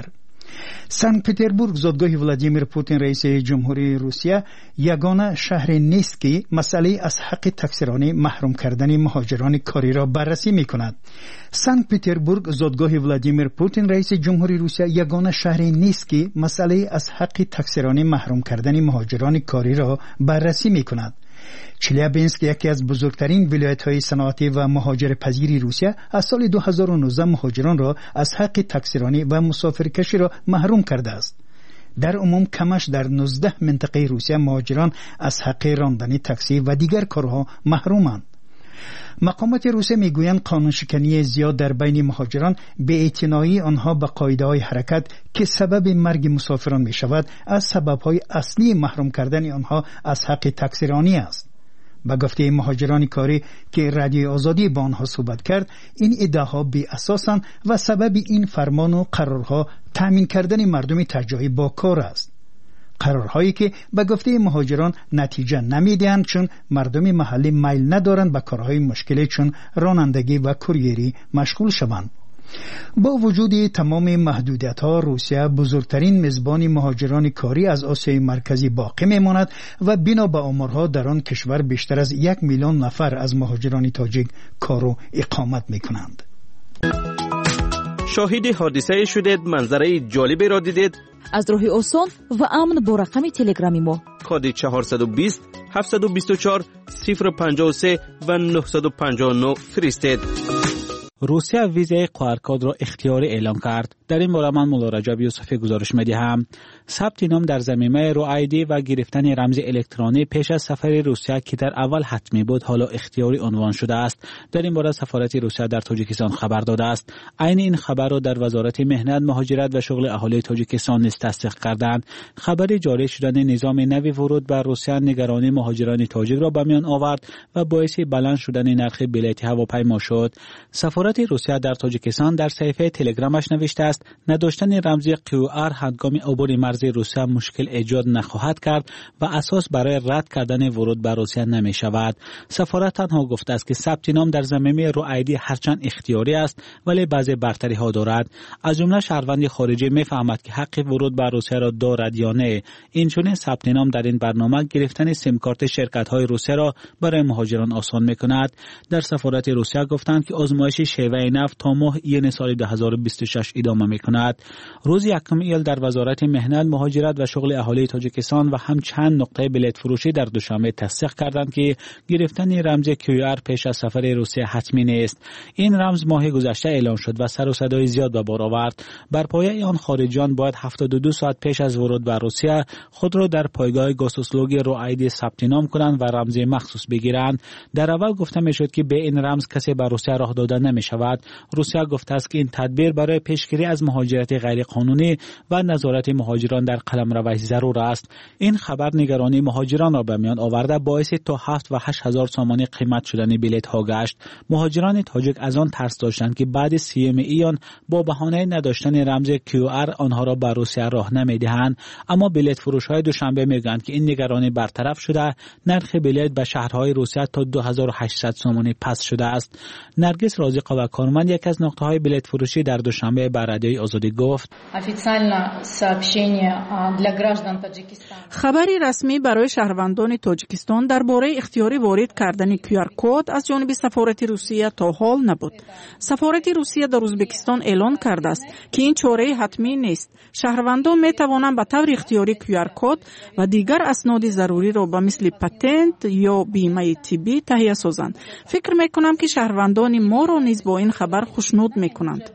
سن پتربورگ زادگاه ولادیمیر پوتین رئیس جمهوری روسیه یگانه شهر نیست که مسئله از حق تکثیرانه محروم کردن مهاجران کاری را بررسی می کند. سن پتربورگ زادگاه ولادیمیر پوتین رئیس جمهوری روسیه یگانه شهر نیست که مسئله از حق تکثیرانه محروم کردن مهاجران کاری را بررسی می کند. چلیابینسک یکی از بزرگترین ولایت‌های صنعتی و مهاجر پذیری روسیه از سال دو هزار و نوزده مهاجران را از حق تکثیرانی و مسافرکشی را محروم کرده است. در عموم کمش در نوزده منطقه روسیه مهاجران از حق راندن تاکسی و دیگر کارها محرومند. مقامات روسیه میگویند قانون شکنی زیاد در بین مهاجران به اعتنایی آنها به قاعده‌های حرکت که سبب مرگ مسافران می شود از سبب‌های اصلی محروم کردن آنها از حق تکثیرانی است. به گفته مهاجران کاری که رادیو آزادی با آنها صحبت کرد، این ادعاها بی اساسند و سبب این فرمان و قرارها تامین کردن مردم ترجیحی با کار است. قرارهایی که به گفته مهاجران نتیجه نمیدهند چون مردم محلی میل ندارند به کارهای مشکلی چون رانندگی و کوریری مشغول شوند. با وجود تمام محدودیت‌ها روسیه بزرگترین میزبان مهاجران کاری از آسیای مرکزی باقی میماند و بنا به آمارها در آن کشور بیشتر از یک میلیون نفر از مهاجران تاجیک کار و اقامت میکنند. شاهد حادثه شدید، منظره جالبی را دیدید؟ از راه آسان و امن با رقم تلگرامی ما کد چهارصد و بیست هفتصد و بیست و چهار صفر پنجاه و سه و نهصد و پنجاه و نه فرستید. روسیه ویزای قوارکاد را اختیاری اعلام کرد. در این باره من مولا رجب یوسفی گزارش می‌دهم. ثبت نام در ضمیمه رو آیدی و گرفتن رمز الکترونی پیش از سفر روسیه که در اول حتمی بود حالا اختیاری عنوان شده است. در این باره سفارت روسیه در تاجیکستان خبر داده است. عین این خبر را در وزارت مهنت، مهاجرت و شغل اهالی تاجیکستان نیز تصدیق کردند. خبر جاری شدن نظام نوی ورود بر روسیه نگرانی مهاجران تاجیک را به میان آورد و باعث بلند شدن نرخ بلیط هواپیما شد. سفارت روسیه در تاجیکستان در صفحه تلگرامش نوشته است نداشتن رمز کیو آر هنگام عبور مرز روسیه مشکل ایجاد نخواهد کرد و اساس برای رد کردن ورود به روسیه نمی شود. سفارت تنها گفته است که ثبت نام در ضمیمه رو آیدی هرچند اختیاری است ولی بعضی برتری ها دارد. از جمله شهروند خارجی میفهمد که حق ورود به روسیه را دارد یا نه. این چنین ثبت نام در این برنامه گرفتن سیم کارت شرکت های روسیه را برای مهاجران آسان میکند. در سفارت روسیه گفتند که آزمایش شیوه نفت تا ماه ایون سال دو هزار و بیست و شش ادامه میکند. روز یکم ایل در وزارت مهنت، مهاجرت و شغل اهالی تاجیکستان و هم چند نقطه بلیط فروشی در دوشنبه تصدیق کردند که گرفتن رمز کیو آر پیش از سفر روسیه حتمی نیست. این رمز ماه گذشته اعلام شد و سر و صدای زیاد به بار آورد. بر پایه آن خارجیان باید هفتاد و دو ساعت پیش از ورود به روسیه خود را در پایگاه گاسوسلوگ رو آیدی ثبت نام کنند و رمز مخصوص بگیرند. در اول گفته میشد که به این رمز کسی به روسیه راه داده نمی شود. روسیه گفته است که این تدبیر برای پیشگیری از مهاجرت غیر قانونی و نظارت مهاجران در قلمروش ضرور است. این خبر نگرانی مهاجران را به میان آورده باعث تا هفت و هشت هزار سامانی قیمت شدن بلیط ها گشت. مهاجران تاجیک از آن ترس داشتند که بعد سیم ایان با بهانه نداشتن رمز کیو آر آنها را به روسیه راه نمیدهند، اما بلیط فروش های دوشنبه میگویند که این نگرانی برطرف شده. نرخ بلیط به شهرهای روسیه تا دو هزار و هشتصد سامانی پست شده است. نرگس رازقه و کارمند یک از نقطه های بلیط فروشی در دوشنبه به رادیوی آزادی گفت خبری رسمی برای شهروندان تاجیکستان درباره اختیاری وارد کردن کیو آر کد از جانب سفارت روسیه تا حال نبود. سفارت روسیه در ازبکستان اعلان کرده است که این چاره حتمی نیست. شهروندان می توانند به طور اختیاری کیو آر کد و دیگر اسناد ضروری را به مثل پتنت یا بیمه طبی تهیه سازند. فکر می کنم که شهروندان ما را نیز با این خبر خوشنود می کنند.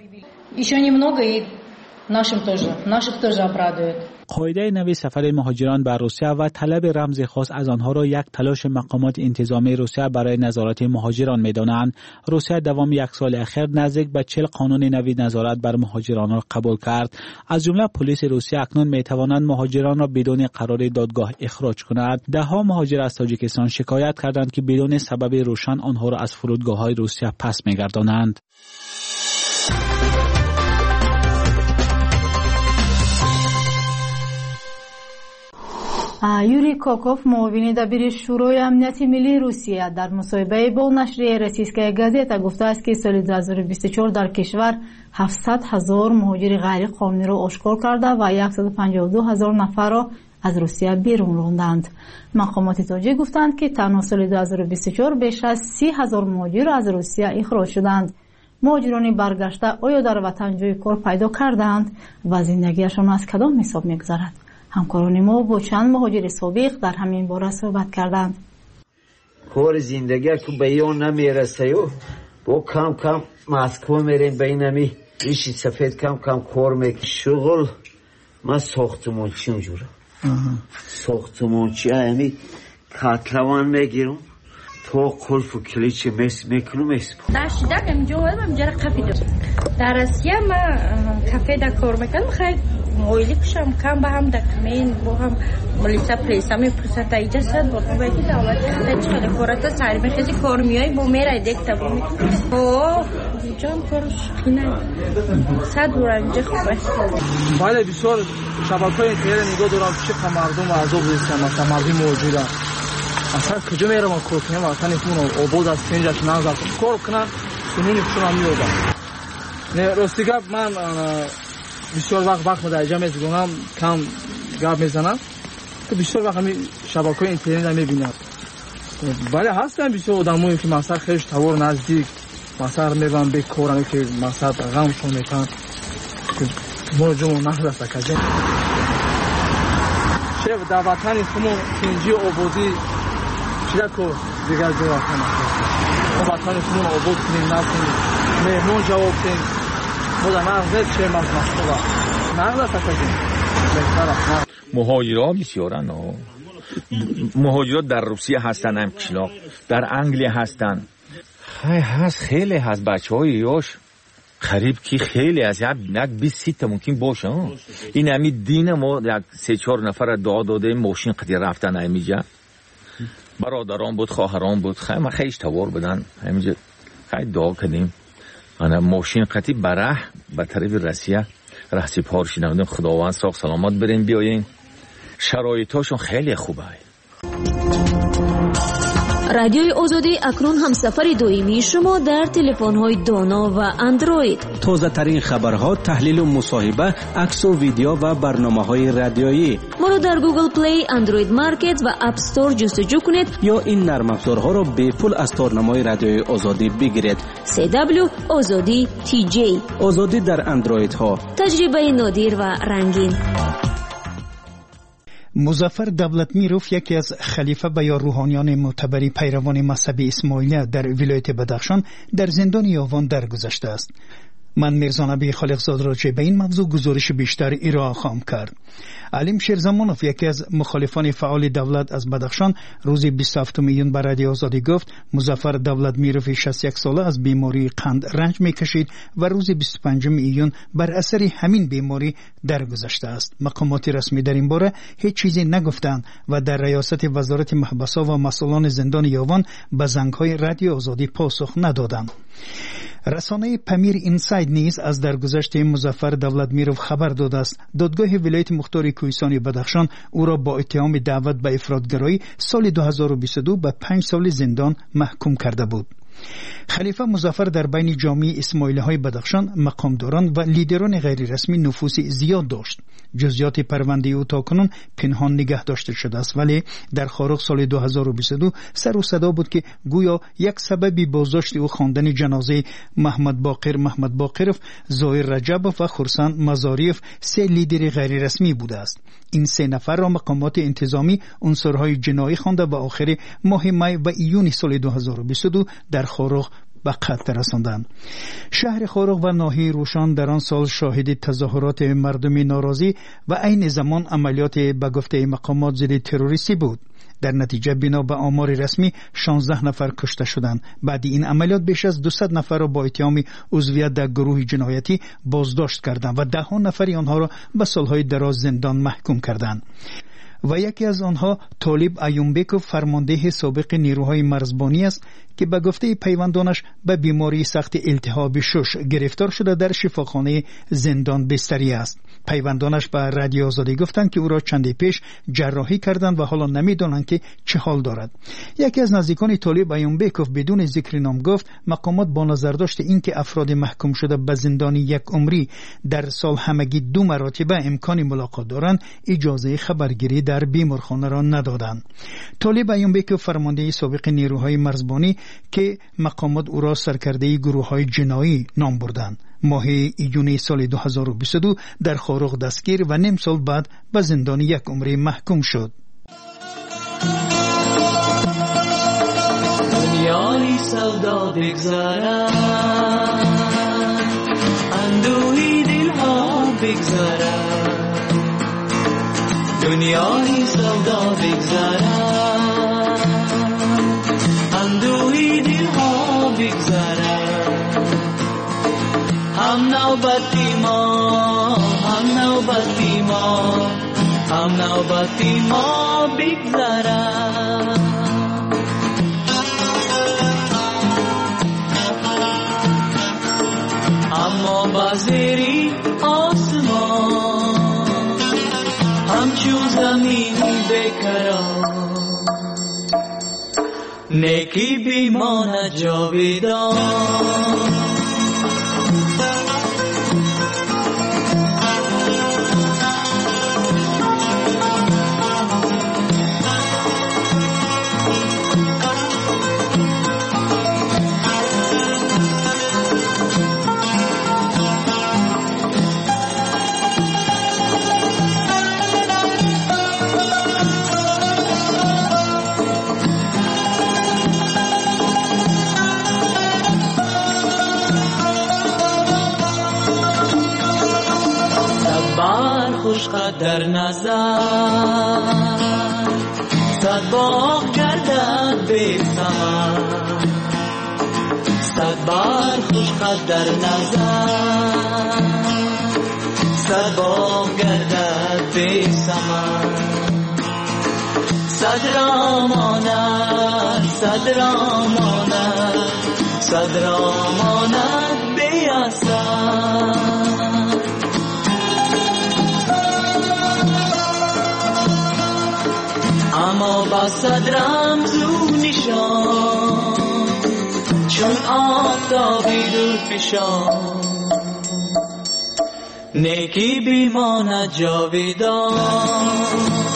قاعده نوی سفر مهاجران به روسیه و طلب رمز خاص از آنها را یک تلاش مقامات انتظامی روسیه برای نظارت مهاجران می‌دانند. روسیه دوام یک سال اخیر نزدیک به چهل قانون نوی نظارت بر مهاجران را قبول کرد. از جمله پلیس روسیه اکنون می‌توانند مهاجران را بدون قرار دادگاه اخراج کند. ده‌ها مهاجر از تاجیکستان شکایت کردند که بدون سبب روشن آنها را از فرودگاه‌های روسیه پس می‌گردانند. یوری کوکوف معاون دبیر شورای امنیت ملی روسیه در مصاحبه با نشریه روسیسکایا گازتا گفته است که سال دو هزار و بیست و چهار در کشور هفتصد هزار مهاجر غیر قانونی را آشکار کرده و صد و پنجاه و دو هزار نفر را از روسیه بیرون راندند. مقامات تاجیک گفتند که تنها سال دو هزار و بیست و چهار بیش از سی هزار مهاجر از روسیه اخراج شدند. مهاجران برگشته آیا در وطن جای کار پیدا کردند و زندگیشان از کدام حساب می‌گذرد؟ همکاران ما با چند مهاجر سابق در همین باره صحبت کردند. کار زندگی که به ایان نمیرسه و با کم کم مسکو میریم به اینمی ریشی سفید کم کم کار میکنیم. شغل ما ساختمانچی اونجورم ساختمانچی همی کتلوان میگیرم تا قلف و کلیچه میس میکنم میس در شیدک همینجا اومدم همینجا را کافی دارم. در اسیا ما کافه در کار میکنم خیلی مویلی کشم کم با هم دکمین با هم ملیسا پلیسا می پرسد تا ایجا صد با هم باید دعوت کرده چکل کارتا سری میخیزی کار میایی با میره دیکتا با میکنم اوه اینجا هم کارش خینه صد بورا اینجا خوبه. بله بسیار شبکه های اینترنت نگاه دارم چقدر مردم عذاب زیستن مثلا مردم موجوده اصلا کجا میرم کار کنم اصلا ایتون آباد از پنجش نزد کار کنم کنونی کشون میادم. نه راستی گفت من بسیار وقت وقت مدرجه میزنم کم گپ میزنم که بسیار وقت همین شبکه‌های اینترنت میبینم. بله هستن بسیار آدمایی که مثلا خیلی توار نزدیک مثلا میرن به کارن که مثلا غمشون میکنن که ما جمع نخلصه کجا شب در وطن خمون کنجی آبادی چیده که دیگر جو وطن ما وطن خمون آباد کنیم نکنیم مهمون جواب کنیم ما در نغزه چه مزمشتوه نغزه کجا مهاجرها بسیارن مهاجرات در روسیه هستن هم کشلاق در انگلیه هستن های هست خیلی هست بچه های یاش قریب که خیلی از یک بیست سی تا ممکن باشه این همی دین ما یک سه چهار نفر دعا داده ماشین قدی رفتن همیجا برادران بود خواهران بود خیلی ما خیلی توار بدن همیجا خیلی دعا کردیم انا ماشین قدی بره به طرف روسیه رهسی پارشی نمودیم خداوند ساق سلامت بریم بیاییم شرایطاشون خیلی خوبه. رادیوی آزادی اکنون هم سفر دویمی شما در تلفن‌های دانا و اندروید. تازه ترین خبرها، تحلیل و مصاحبه، عکس و ویدیو و برنامه‌های رادیویی. ما رو در گوگل پلی، اندروید مارکت و اپ استور جستجو کنید یا این نرم افزارها رو به پول از تارنمای رادیوی آزادی بگیرید. سی دبلیو آزادی تی جی. آزادی در اندروید ها. تجربه نادر و رنگین. مظفر دولتمیروف یکی از خلیفه و یا روحانیان معتبری پیروان مذهب اسماعیلیه در ولایت بدخشان در زندان یاوان درگذشته است. من میرزا نبی خالقزاد راجع به این موضوع گزارش بیشتر ارائه خواهم کرد. علیم شیرزمانوف یکی از مخالفان فعال دولت از بدخشان روز بیست و هفتم میلیون بر رادیو آزادی گفت مظفر دولتمیروف شصت و یک ساله از بیماری قند رنج میکشید و روز بیست و پنجم میلیون بر اثر همین بیماری درگذشته است. مقامات رسمی در این باره هیچ چیزی نگفتند و در ریاست وزارت محبس‌ها و مسئولان زندان یاوان به زنگ‌های رادیو آزادی پاسخ ندادند. رسانه پمیر اینساید نیز از درگذشت مظفر دولتمیروف خبر داده است. دادگاه ولایت مختار کوهستان بدخشان او را با اتهام دعوت به افراطگرایی سال دو هزار و بیست و دو به پنج سال زندان محکوم کرده بود. خلیفه مظفر در بین جامعه اسماعیلی های بدخشان مقامداران و لیدران غیر رسمی نفوذ زیاد داشت. جزئیات پرونده او تاکنون پنهان نگه داشته شده است، ولی در خارق سال دو هزار و بیست و دو سر و صدا بود که گویا یک سبب بازداشت او خواندن جنازه محمد باقر محمد باقرف، ظاهر رجبوف و خرسان مزاریف سه لیدر غیر رسمی بوده است. این سه نفر را مقامات انتظامی عنصرهای جنایی خوانده و آخر ماه می و ایون سال دو هزار و بیست و دو در خارق به قتل رساندند. شهر خارق و ناحیه روشان در آن سال شاهد تظاهرات مردم ناراضی و عین زمان عملیات به گفته مقامات ضد تروریستی بود. در نتیجه بنا به آمار رسمی شانزده نفر کشته شدند. بعد این عملیات بیش از دویست نفر را با اتهام عضویت در گروه جنایتی بازداشت کردند و ده ها نفر آنها را به سالهای دراز زندان محکوم کردند. و یکی از آنها طالب ایومبکوف فرمانده سابق نیروهای مرزبانی است که به گفته پیوندانش به بیماری سخت التهاب شش گرفتار شده در شفاخانه زندان بستری است. پیوندانش به رادیو آزادی گفتند که او را چندی پیش جراحی کردند و حالا نمیدانند که چه حال دارد. یکی از نزدیکان طالب ایومبکوف بدون ذکر نام گفت مقامات با نظر داشت اینکه افراد محکوم شده به زندان یک عمری در سال همگی دو مرتبه امکان ملاقات دارند، اجازه خبرگیری در بیمارخانه را ندادند. طالب ایومبکوف فرمانده سابق نیروهای مرزبانی که مقامات او را سرکرده گروه‌های جنایی نام بردند، ماه ایون سال دو هزار و بیست و دو در خاروق دستگیر و نیم سال بعد به زندان یک عمری محکوم شد. دنیای سودا بگذارد، اندوهی دلها بگذارد، دنیای سودا بگذارد، اندوهی دلها بگذارد. هم نوبتی ما، هم نوبتی ما، هم نوبتی ما بگذارد. اما بازیری آسمان همچون زمینی بکران، نیکی بیماند جاویدان. خوش قدر نظر صد باغ گردد بی ثمر، صد بار خوش قدر نظر صد باغ گردد بی ثمر. صد را ماند، صد را ماند، صد را ماند بی اثر. اما با صد رمز و نشان چون آفتابی دور فشان، نیکی بیماند جاویدان.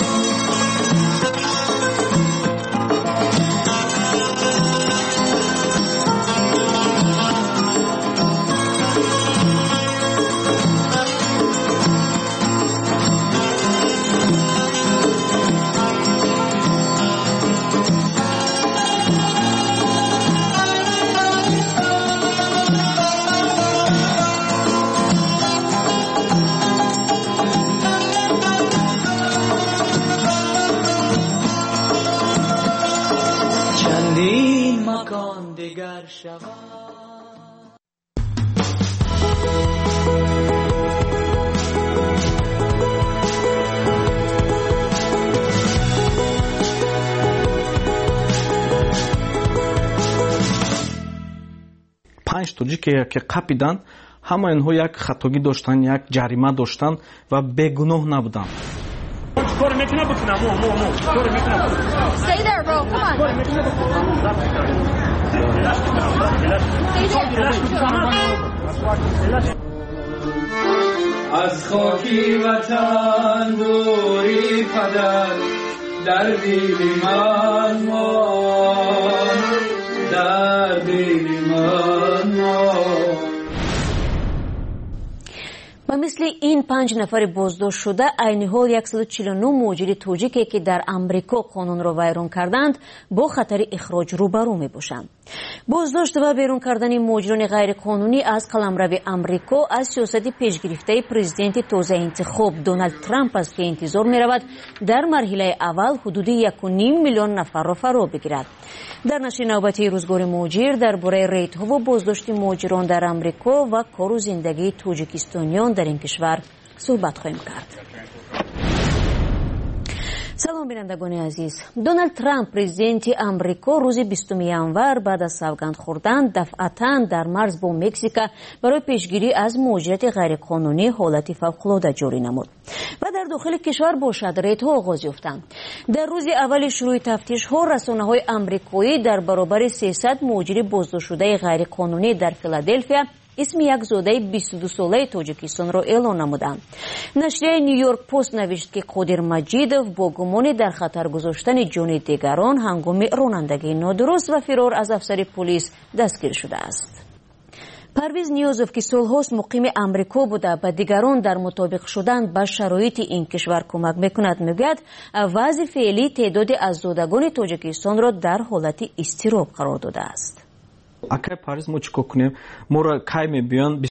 پنج توجیه که قپیدن، همه اینها یک خطاگی داشتن، یک جریمه داشتن و بگناه نبودن. کار میکنه بکنم مو مو مو کار میکنه. Stay there bro, come on. از خاکی وطن دوری پدر در دل من مان، در دل من مان. و مثل این پنج نفر بازداشت شده عین حال صد و چهل و نه مهاجر تاجیکی که در امریکا قانون را ویران کردند با خطر اخراج روبرو می باشند. بازداشت و بیرون کردن مهاجران غیر قانونی از قلمرو امریکا از سیاست پیشگرفته پرزیدنت تازه انتخاب دونالد ترامپ است که انتظار می رود در مرحله اول حدود یک و نیم میلیون نفر را فرا بگیرد. در نشر نوبتی روزگار مهاجر درباره ریت‌ها و بازداشت مهاجران در امریکا و کار و زندگی تاجیکستانیان در این کشور صحبت خواهیم کرد. салом бинандагони азиз. Дональд Трамп президенти Амрико рӯзи бистум январ баъд аз савганд хӯрдан дафъатан дар марз бо Мексика барои пешгирӣ аз муҳоҷирати ғайриқонунӣ ҳолати фавқулода ҷорӣ намуд ва дар дохили кишвар бошад рейдҳо оғоз ёфтанд. дар рӯзи аввали шурӯъи тафтишҳо расонаҳои амрикоӣ дар баробари сесад муҳоҷири боздоштшудаи ғайриқонунӣ дар Филаделфия исми як зодаи бисту дусолаи Тоҷикистонро эълон намуданд. Нашрияи Нью-Йорк Пост навишт, ки Қодир Маҷидов бо гумони дар хатар гузоштани ҷони дигарон ҳангоми ронандагии нодуруст ва фирор аз афсари полис дастгир шудааст. Парвиз Ниёзов, ки солҳост муқими Амрико буда ба дигарон дар мутобиқ шудан ба шароити ин кишвар кӯмак мекунад, мегӯяд вазъи феълӣ теъдоди аззодагони Тоҷикистонро дар ҳолати изтироб қарор додааст. Акай Париз мо чӣ кор кунем? Моро кай мебиён